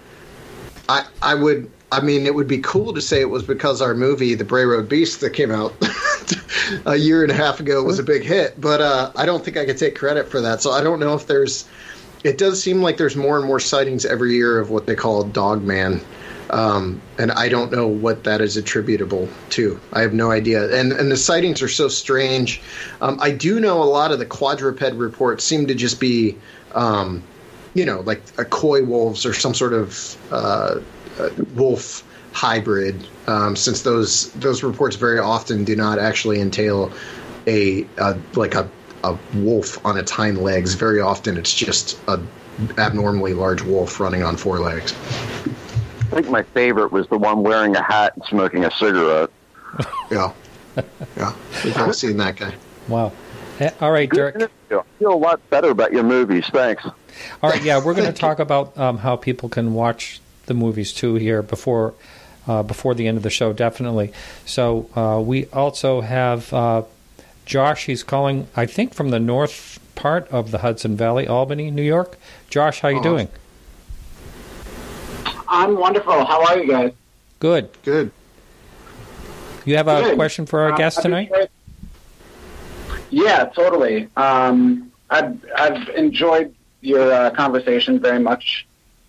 It would be cool to say it was because our movie, The Bray Road Beast, that came out a year and a half ago was a big hit, but I don't think I could take credit for that. So I don't know if there's. It does seem like there's more and more sightings every year of what they call Dogman, and I don't know what that is attributable to. I have no idea. And the sightings are so strange. I do know a lot of the quadruped reports seem to just be, like a coy wolves or some sort of wolf hybrid, since those reports very often do not actually entail a wolf on its hind legs. Very often it's just a abnormally large wolf running on 4 legs. I think my favorite was the one wearing a hat and smoking a cigarette. Yeah. We've all seen that guy. Wow. All right, Derek. I feel a lot better about your movies. Thanks. All right, yeah, we're going to talk about how people can watch the movies too here before the end of the show, definitely. So we also have Josh. He's calling, I think, from the north part of the Hudson Valley, Albany, New York. Josh, how you doing? I'm wonderful. How are you guys? Good. You have a question for our guest tonight? Yeah, totally. I've enjoyed your conversation very much.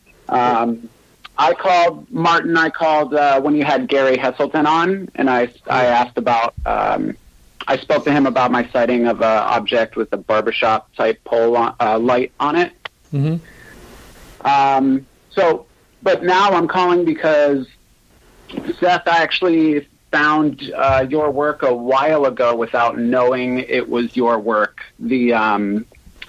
I called when you had Gary Heselton on, and I asked about. I spoke to him about my sighting of an object with a barbershop type pole light on it. Mm-hmm. But now I'm calling because Seth, I actually found your work a while ago without knowing it was your work. The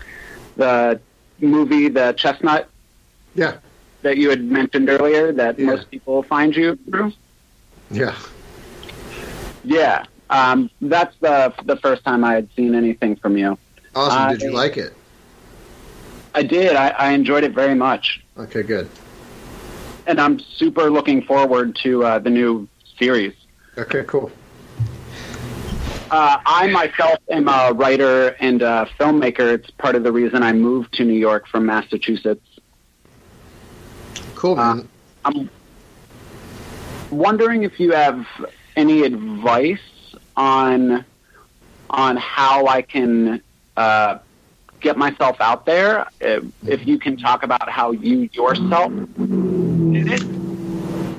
movie, The Chestnut. Yeah. That you had mentioned earlier, that most people find you through. Yeah. Yeah. That's the first time I had seen anything from you. Awesome. Did you like it? I did. I enjoyed it very much. Okay, good. And I'm super looking forward to the new series. Okay, cool. I myself am a writer and a filmmaker. It's part of the reason I moved to New York from Massachusetts. Cool, man. I'm wondering if you have any advice on how I can get myself out there. If you can talk about how you yourself did it.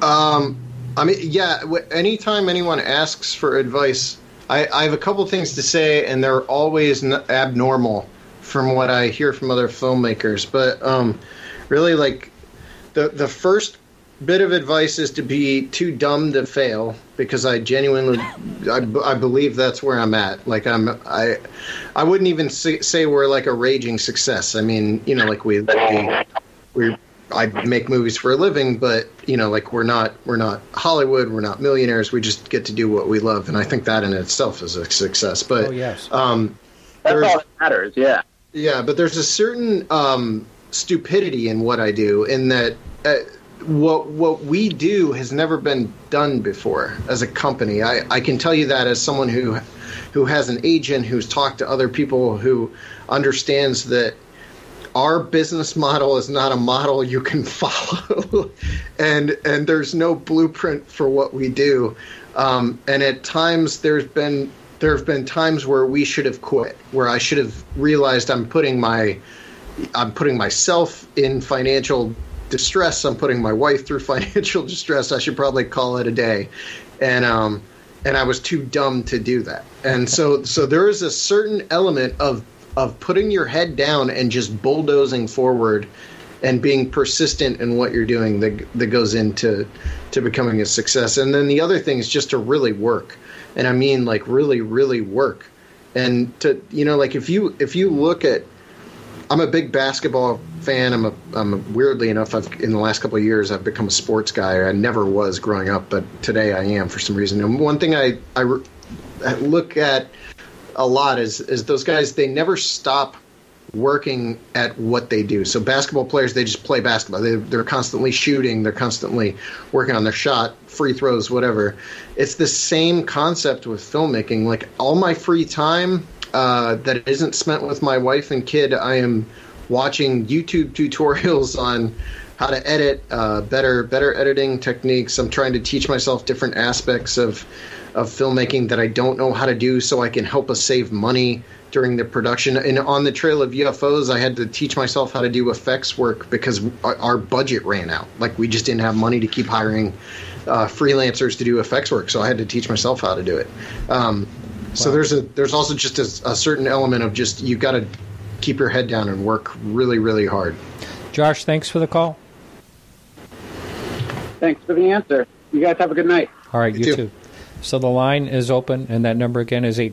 I mean, yeah. Anytime anyone asks for advice, I have a couple things to say, and they're always abnormal from what I hear from other filmmakers. But really, like the first bit of advice is to be too dumb to fail, because I genuinely I believe that's where I'm at. Like I wouldn't even say we're like a raging success. I mean, you know, like we I make movies for a living, but you know, like we're not Hollywood, we're not millionaires. We just get to do what we love, and I think that in itself is a success. But yes, that's all that matters. Yeah, but there's a certain stupidity in what I do, in that what we do has never been done before as a company. I can tell you that as someone who has an agent, who's talked to other people, who understands that our business model is not a model you can follow, and there's no blueprint for what we do. And at times there have been times where we should have quit, where I should have realized I'm putting myself in financial distress. I'm putting my wife through financial distress. I should probably call it a day. And I was too dumb to do that. And so there is a certain element of putting your head down and just bulldozing forward and being persistent in what you're doing that goes into becoming a success. And then the other thing is just to really work. And I mean, like, really, really work. And to, you know, like if you look at, I'm a big basketball fan. I'm weirdly enough, in the last couple of years, I've become a sports guy. I never was growing up, but today I am for some reason. And one thing I look at a lot is those guys, they never stop working at what they do. So basketball players, they just play basketball. They're constantly shooting. They're constantly working on their shot, free throws, whatever. It's the same concept with filmmaking. Like, all my free time that isn't spent with my wife and kid, I am watching YouTube tutorials on how to edit, better editing techniques. I'm trying to teach myself different aspects of filmmaking that I don't know how to do, so I can help us save money during the production. And on the Trail of UFOs, I had to teach myself how to do effects work because our budget ran out. Like, we just didn't have money to keep hiring freelancers to do effects work, so I had to teach myself how to do it. So there's also just a certain element of just, you got to keep your head down and work really, really hard. Josh, thanks for the call. Thanks for the answer. You guys have a good night. All right, you too. So the line is open, and that number again is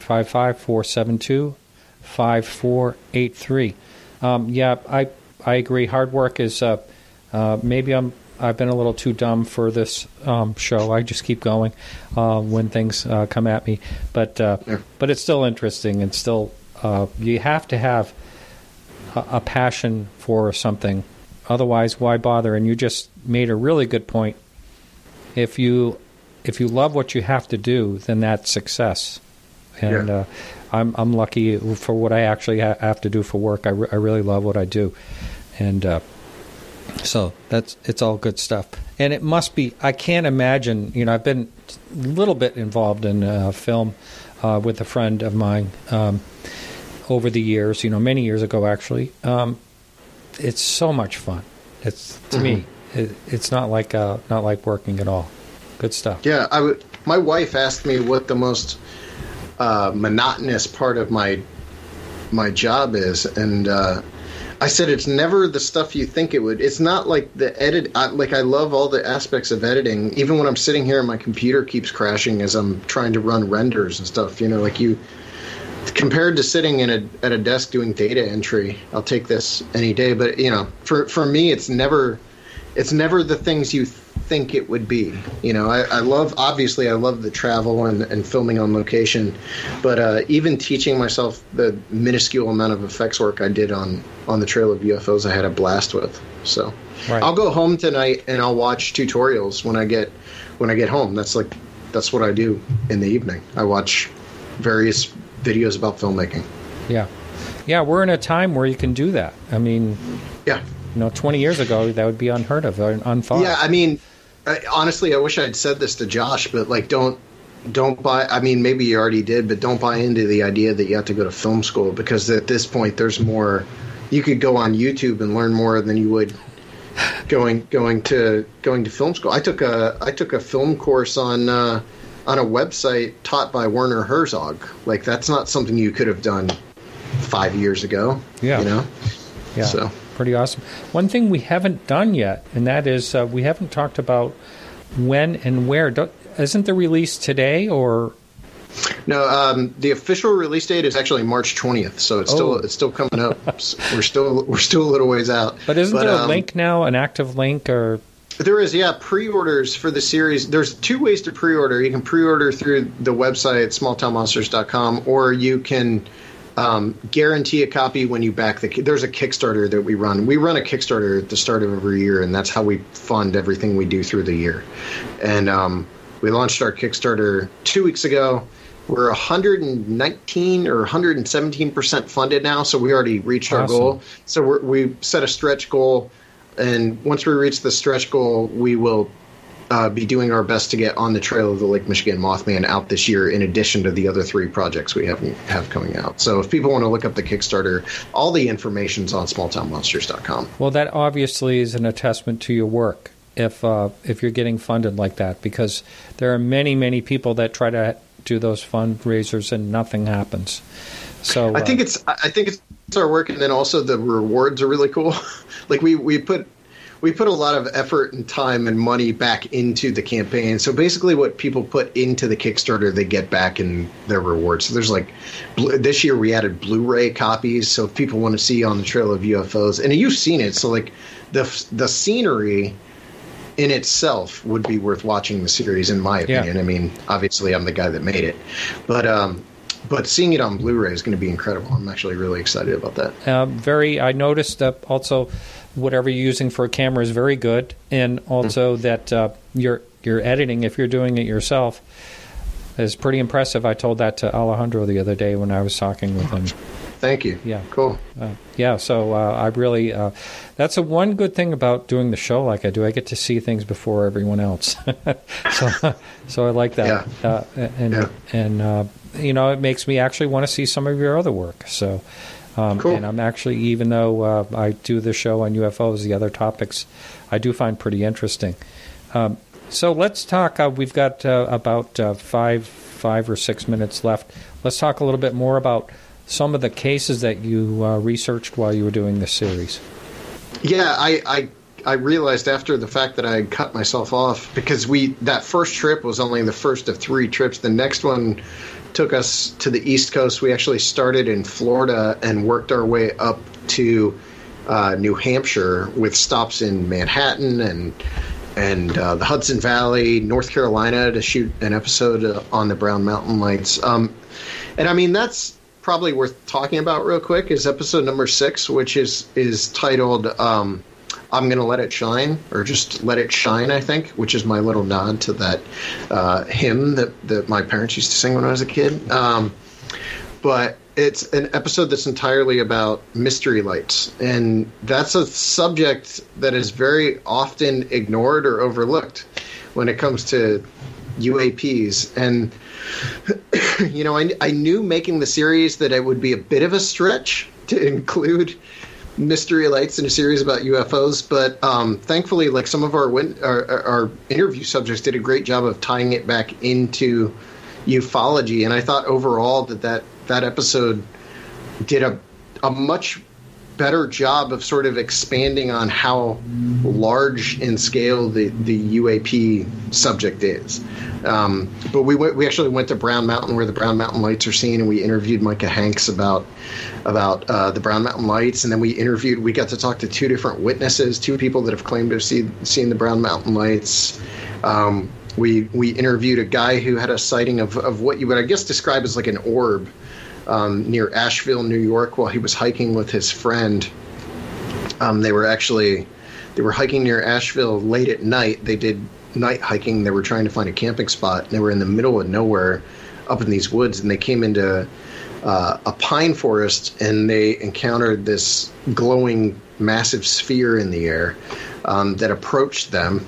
855-472-5483. Yeah, I agree. Hard work is maybe I've been a little too dumb for this show. I just keep going when things come at me, but it's still interesting, and still you have to have a passion for something. Otherwise, why bother? And you just made a really good point. If you love what you have to do, then that's success. And I'm lucky for what I actually have to do for work. I really love what I do, and so it's all good stuff. And it must be. I can't imagine. You know, I've been a little bit involved in film with a friend of mine over the years. You know, many years ago actually. It's so much fun. It's to me. It's not like working at all. Good stuff. Yeah, my wife asked me what the most monotonous part of my job is, and I said it's never the stuff you think it would. It's not like the edit. I love all the aspects of editing. Even when I'm sitting here and my computer keeps crashing as I'm trying to run renders and stuff. You know, like compared to sitting at a desk doing data entry, I'll take this any day. But you know, for me, it's never the things you think it would be. You know, I love the travel and filming on location, but even teaching myself the minuscule amount of effects work I did on the Trail of UFOs, I had a blast with. So right. I'll go home tonight and I'll watch tutorials when I get home. That's what I do in the evening. I watch various videos about filmmaking. Yeah, we're in a time where you can do that. I mean, yeah. You know, 20 years ago, that would be unheard of, or unthought. Yeah, I mean, honestly, I wish I'd said this to Josh, but like, don't buy. I mean, maybe you already did, but don't buy into the idea that you have to go to film school, because at this point, there's more. You could go on YouTube and learn more than you would going to film school. I took a film course on a website taught by Werner Herzog. Like, that's not something you could have done 5 years ago. Yeah. You know? Yeah. So pretty awesome. One thing we haven't done yet, and that is we haven't talked about when and where. Isn't the release today or? No, the official release date is actually March 20th, so it's still coming up. We're still a little ways out. But isn't there a link now, an active link, or? There is, yeah. Pre-orders for the series. There's 2 ways to pre-order. You can pre-order through the website smalltownmonsters.com, or you can guarantee a copy when you back there's a Kickstarter that we run. We run a Kickstarter at the start of every year, and that's how we fund everything we do through the year. And we launched our Kickstarter 2 weeks ago. We're 119 or 117% funded now, so we already reached our goal. So we set a stretch goal, and once we reach the stretch goal, we will be doing our best to get On the Trail of the Lake Michigan Mothman out this year, in addition to the other 3 projects we have coming out. So if people want to look up the Kickstarter, all the information's on smalltownmonsters.com. Well, that obviously is an attestament to your work if you're getting funded like that, because there are many, many people that try to do those fundraisers and nothing happens. So I think it's our work, and then also the rewards are really cool. Like we put a lot of effort and time and money back into the campaign. So basically what people put into the Kickstarter, they get back in their rewards. So there's this year we added Blu-ray copies. So if people want to see On the Trail of UFOs, and you've seen it, so like the scenery in itself would be worth watching the series, in my opinion. Yeah. I mean, obviously I'm the guy that made it, but seeing it on Blu-ray is going to be incredible. I'm actually really excited about that. I noticed that also whatever you're using for a camera is very good, and also that your editing, if you're doing it yourself, is pretty impressive. I told that to Alejandro the other day when I was talking with him. Thank you. Yeah. Cool. So I really that's the one good thing about doing the show like I do. I get to see things before everyone else. so I like that. Yeah. And it makes me actually want to see some of your other work. So cool. And I'm actually, even though I do the show on UFOs, the other topics I do find pretty interesting. So let's talk. We've got about 5 or 6 minutes left. Let's talk a little bit more about some of the cases that you researched while you were doing this series. Yeah, I realized after the fact that I had cut myself off, because that first trip was only the first of 3 trips. The next one took us to the East Coast. We actually started in Florida and worked our way up to New Hampshire, with stops in Manhattan and the Hudson Valley, North Carolina, to shoot an episode on the Brown Mountain Lights. And I mean, that's probably worth talking about real quick, is episode number 6, which is titled I'm Gonna Let It Shine, or just Let It Shine, I think, which is my little nod to that hymn that my parents used to sing when I was a kid. But it's an episode that's entirely about mystery lights, and that's a subject that is very often ignored or overlooked when it comes to UAPs. And I knew making the series that it would be a bit of a stretch to include mystery lights in a series about UFOs, but thankfully, like, some of our interview subjects did a great job of tying it back into ufology, and I thought overall that episode did a much better job of sort of expanding on how large in scale the UAP subject is. But we actually went to Brown Mountain, where the Brown Mountain Lights are seen, and we interviewed Micah Hanks about the Brown Mountain Lights, and then we got to talk to 2 different witnesses, 2 people that have claimed to have seen the Brown Mountain Lights. We interviewed a guy who had a sighting of what you would, I guess, describe as like an orb near Asheville, New York, while he was hiking with his friend. They were hiking near Asheville late at night. They did night hiking. They were trying to find a camping spot, and they were in the middle of nowhere up in these woods, and they came into a pine forest, and they encountered this glowing massive sphere in the air that approached them.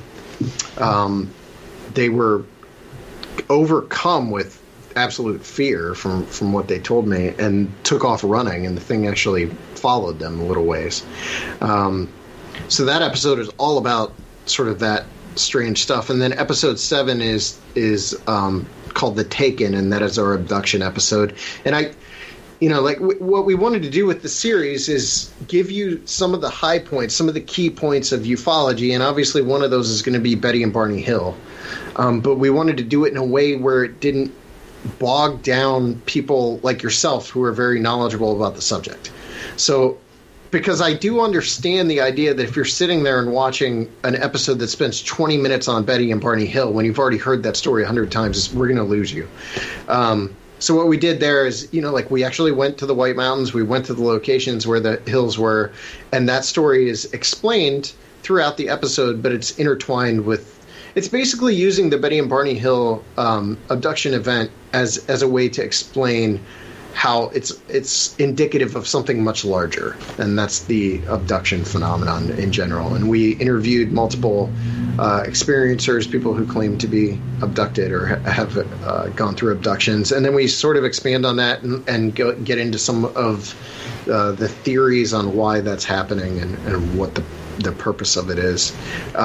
They were overcome with absolute fear from what they told me, and took off running, and the thing actually followed them a little ways. So that episode is all about sort of that strange stuff. And then episode 7 is called The Taken, and that is our abduction episode. And what we wanted to do with the series is give you some of the high points, some of the key points of ufology, and obviously one of those is going to be Betty and Barney Hill. But we wanted to do it in a way where it didn't bog down people like yourself who are very knowledgeable about the subject. So, because I do understand the idea that if you're sitting there and watching an episode that spends 20 minutes on Betty and Barney Hill, when you've already heard that story 100 times, we're going to lose you. So what we did there is, we actually went to the White Mountains. We went to the locations where the hills were, and that story is explained throughout the episode, but it's intertwined with. It's basically using the Betty and Barney Hill abduction event as a way to explain how it's indicative of something much larger, and that's the abduction phenomenon in general. And we interviewed multiple experiencers, people who claim to be abducted or have gone through abductions, and then we sort of expand on that and get into some of the theories on why that's happening and what the purpose of it is.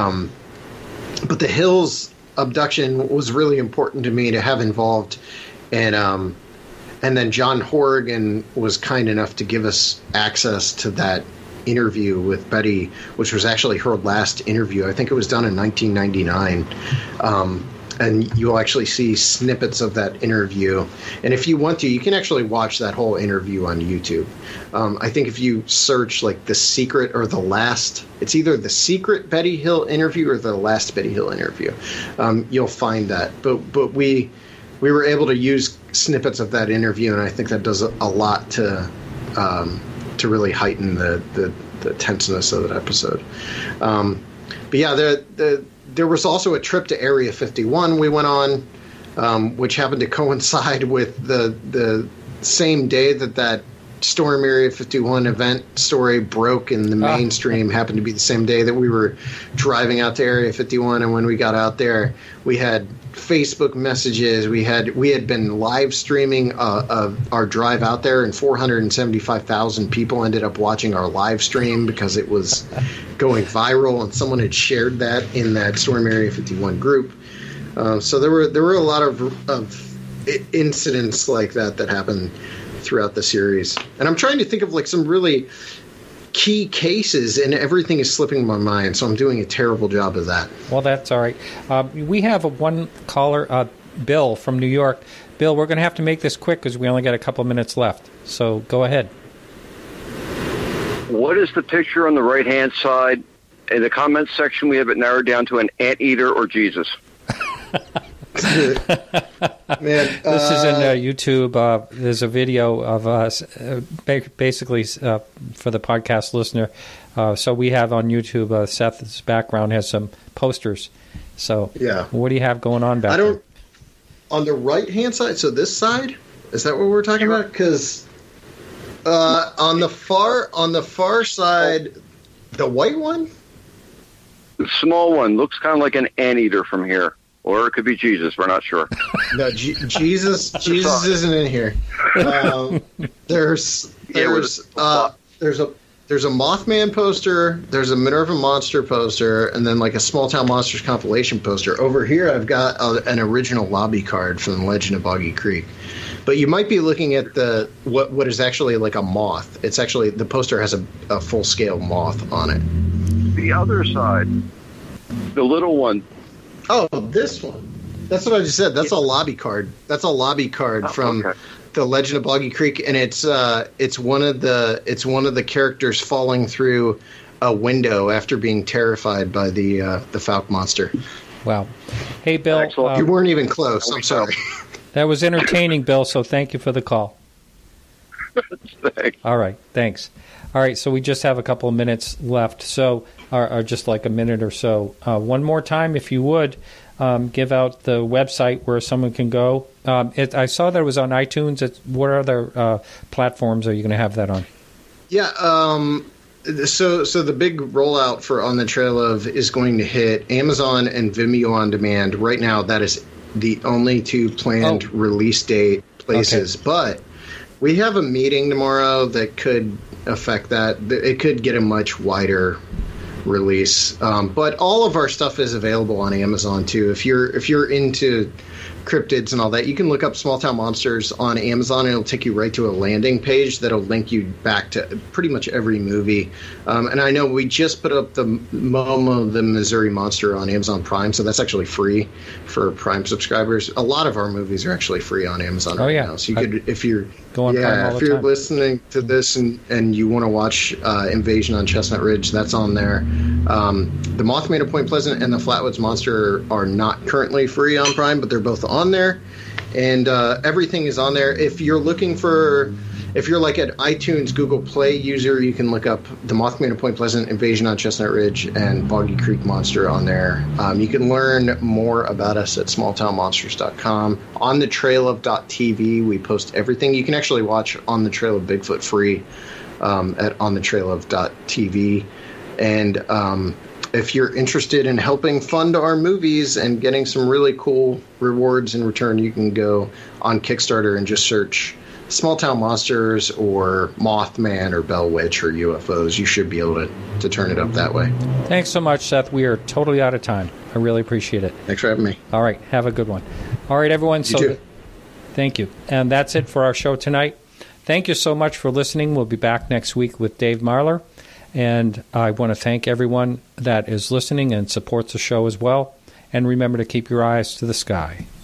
But the Hills abduction was really important to me to have involved, and then John Horrigan was kind enough to give us access to that interview with Betty, which was actually her last interview. I think it was done in 1999. And you'll actually see snippets of that interview. And if you want to, you can actually watch that whole interview on YouTube. I think if you search like The Secret or The Last, it's either The Secret Betty Hill interview or The Last Betty Hill interview. You'll find that. But we were able to use snippets of that interview, and I think that does a lot to really heighten the tenseness of that episode. But yeah, there was also a trip to Area 51 we went on, which happened to coincide with the same day that Storm Area 51 event story broke in the mainstream. Happened to be the same day that we were driving out to Area 51, and when we got out there, we had Facebook messages. We had been live streaming our drive out there, and 475,000 people ended up watching our live stream because it was going viral, and someone had shared that in that Storm Area 51 group. So there were a lot of incidents like that happened throughout the series, and I'm trying to think of like some really key cases, and everything is slipping my mind, so I'm doing a terrible job of that. Well, that's all right. We have one caller, Bill from New York. Bill, we're going to have to make this quick because we only got a couple minutes left, so go ahead. What is the picture on the right-hand side? In the comments section, we have it narrowed down to an anteater or Jesus. Man, this is in YouTube. There's a video of us, basically for the podcast listener. So we have on YouTube, Seth's background has some posters. So yeah, what do you have going on back there? On the right-hand side, so this side? Is that what we're talking about? Because on the far side, the white one? The small one looks kind of like an anteater from here. Or it could be Jesus. We're not sure. No, Jesus isn't in here. There's a Mothman poster. There's a Minerva Monster poster, and then like a Small Town Monsters compilation poster. Over here, I've got an original lobby card from the Legend of Boggy Creek. But you might be looking at what is actually like a moth. It's actually, the poster has a full scale moth on it. The other side, the little one. Oh, this one. That's what I just said. That's a lobby card. That's a lobby card from the Legend of Boggy Creek, and it's one of the characters falling through a window after being terrified by the Falk monster. Wow. Hey, Bill. You weren't even close. I'm sorry. That was entertaining, Bill. So thank you for the call. Thanks. All right. Thanks. All right. So we just have a couple of minutes left. So. Or just like a minute or so. One more time, if you would, give out the website where someone can go. I saw that it was on iTunes. What other platforms are you going to have that on? Yeah, so the big rollout for On the Trail of is going to hit Amazon and Vimeo On Demand. Right now, that is the only two planned release date places. Okay. But we have a meeting tomorrow that could affect that. It could get a much wider release. But all of our stuff is available on Amazon too. If you're into cryptids and all that, you can look up Small Town Monsters on Amazon, and it'll take you right to a landing page that'll link you back to pretty much every movie. And I know we just put up the Momo the Missouri Monster on Amazon Prime, so that's actually free for Prime subscribers. A lot of our movies are actually free on Amazon now. So you could, if you're listening to this and you want to watch Invasion on Chestnut Ridge, that's on there. The Mothman of Point Pleasant and the Flatwoods Monster are not currently free on Prime, but they're both on there, and everything is on there. If you're like an iTunes, Google Play user, you can look up the Mothman of Point Pleasant, Invasion on Chestnut Ridge, and Boggy Creek Monster on there. You can learn more about us at smalltownmonsters.com. On the Trail of .tv, we post everything. You can actually watch On the Trail of Bigfoot free at onthetrailof.tv. And if you're interested in helping fund our movies and getting some really cool rewards in return, you can go on Kickstarter and just search Small Town Monsters or Mothman or Bell Witch or UFOs. You should be able to turn it up that way. Thanks so much, Seth. We are totally out of time. I really appreciate it. Thanks for having me. All right. Have a good one. All right, everyone. You too. Thank you. And that's it for our show tonight. Thank you so much for listening. We'll be back next week with Dave Marler. And I want to thank everyone that is listening and supports the show as well. And remember to keep your eyes to the sky.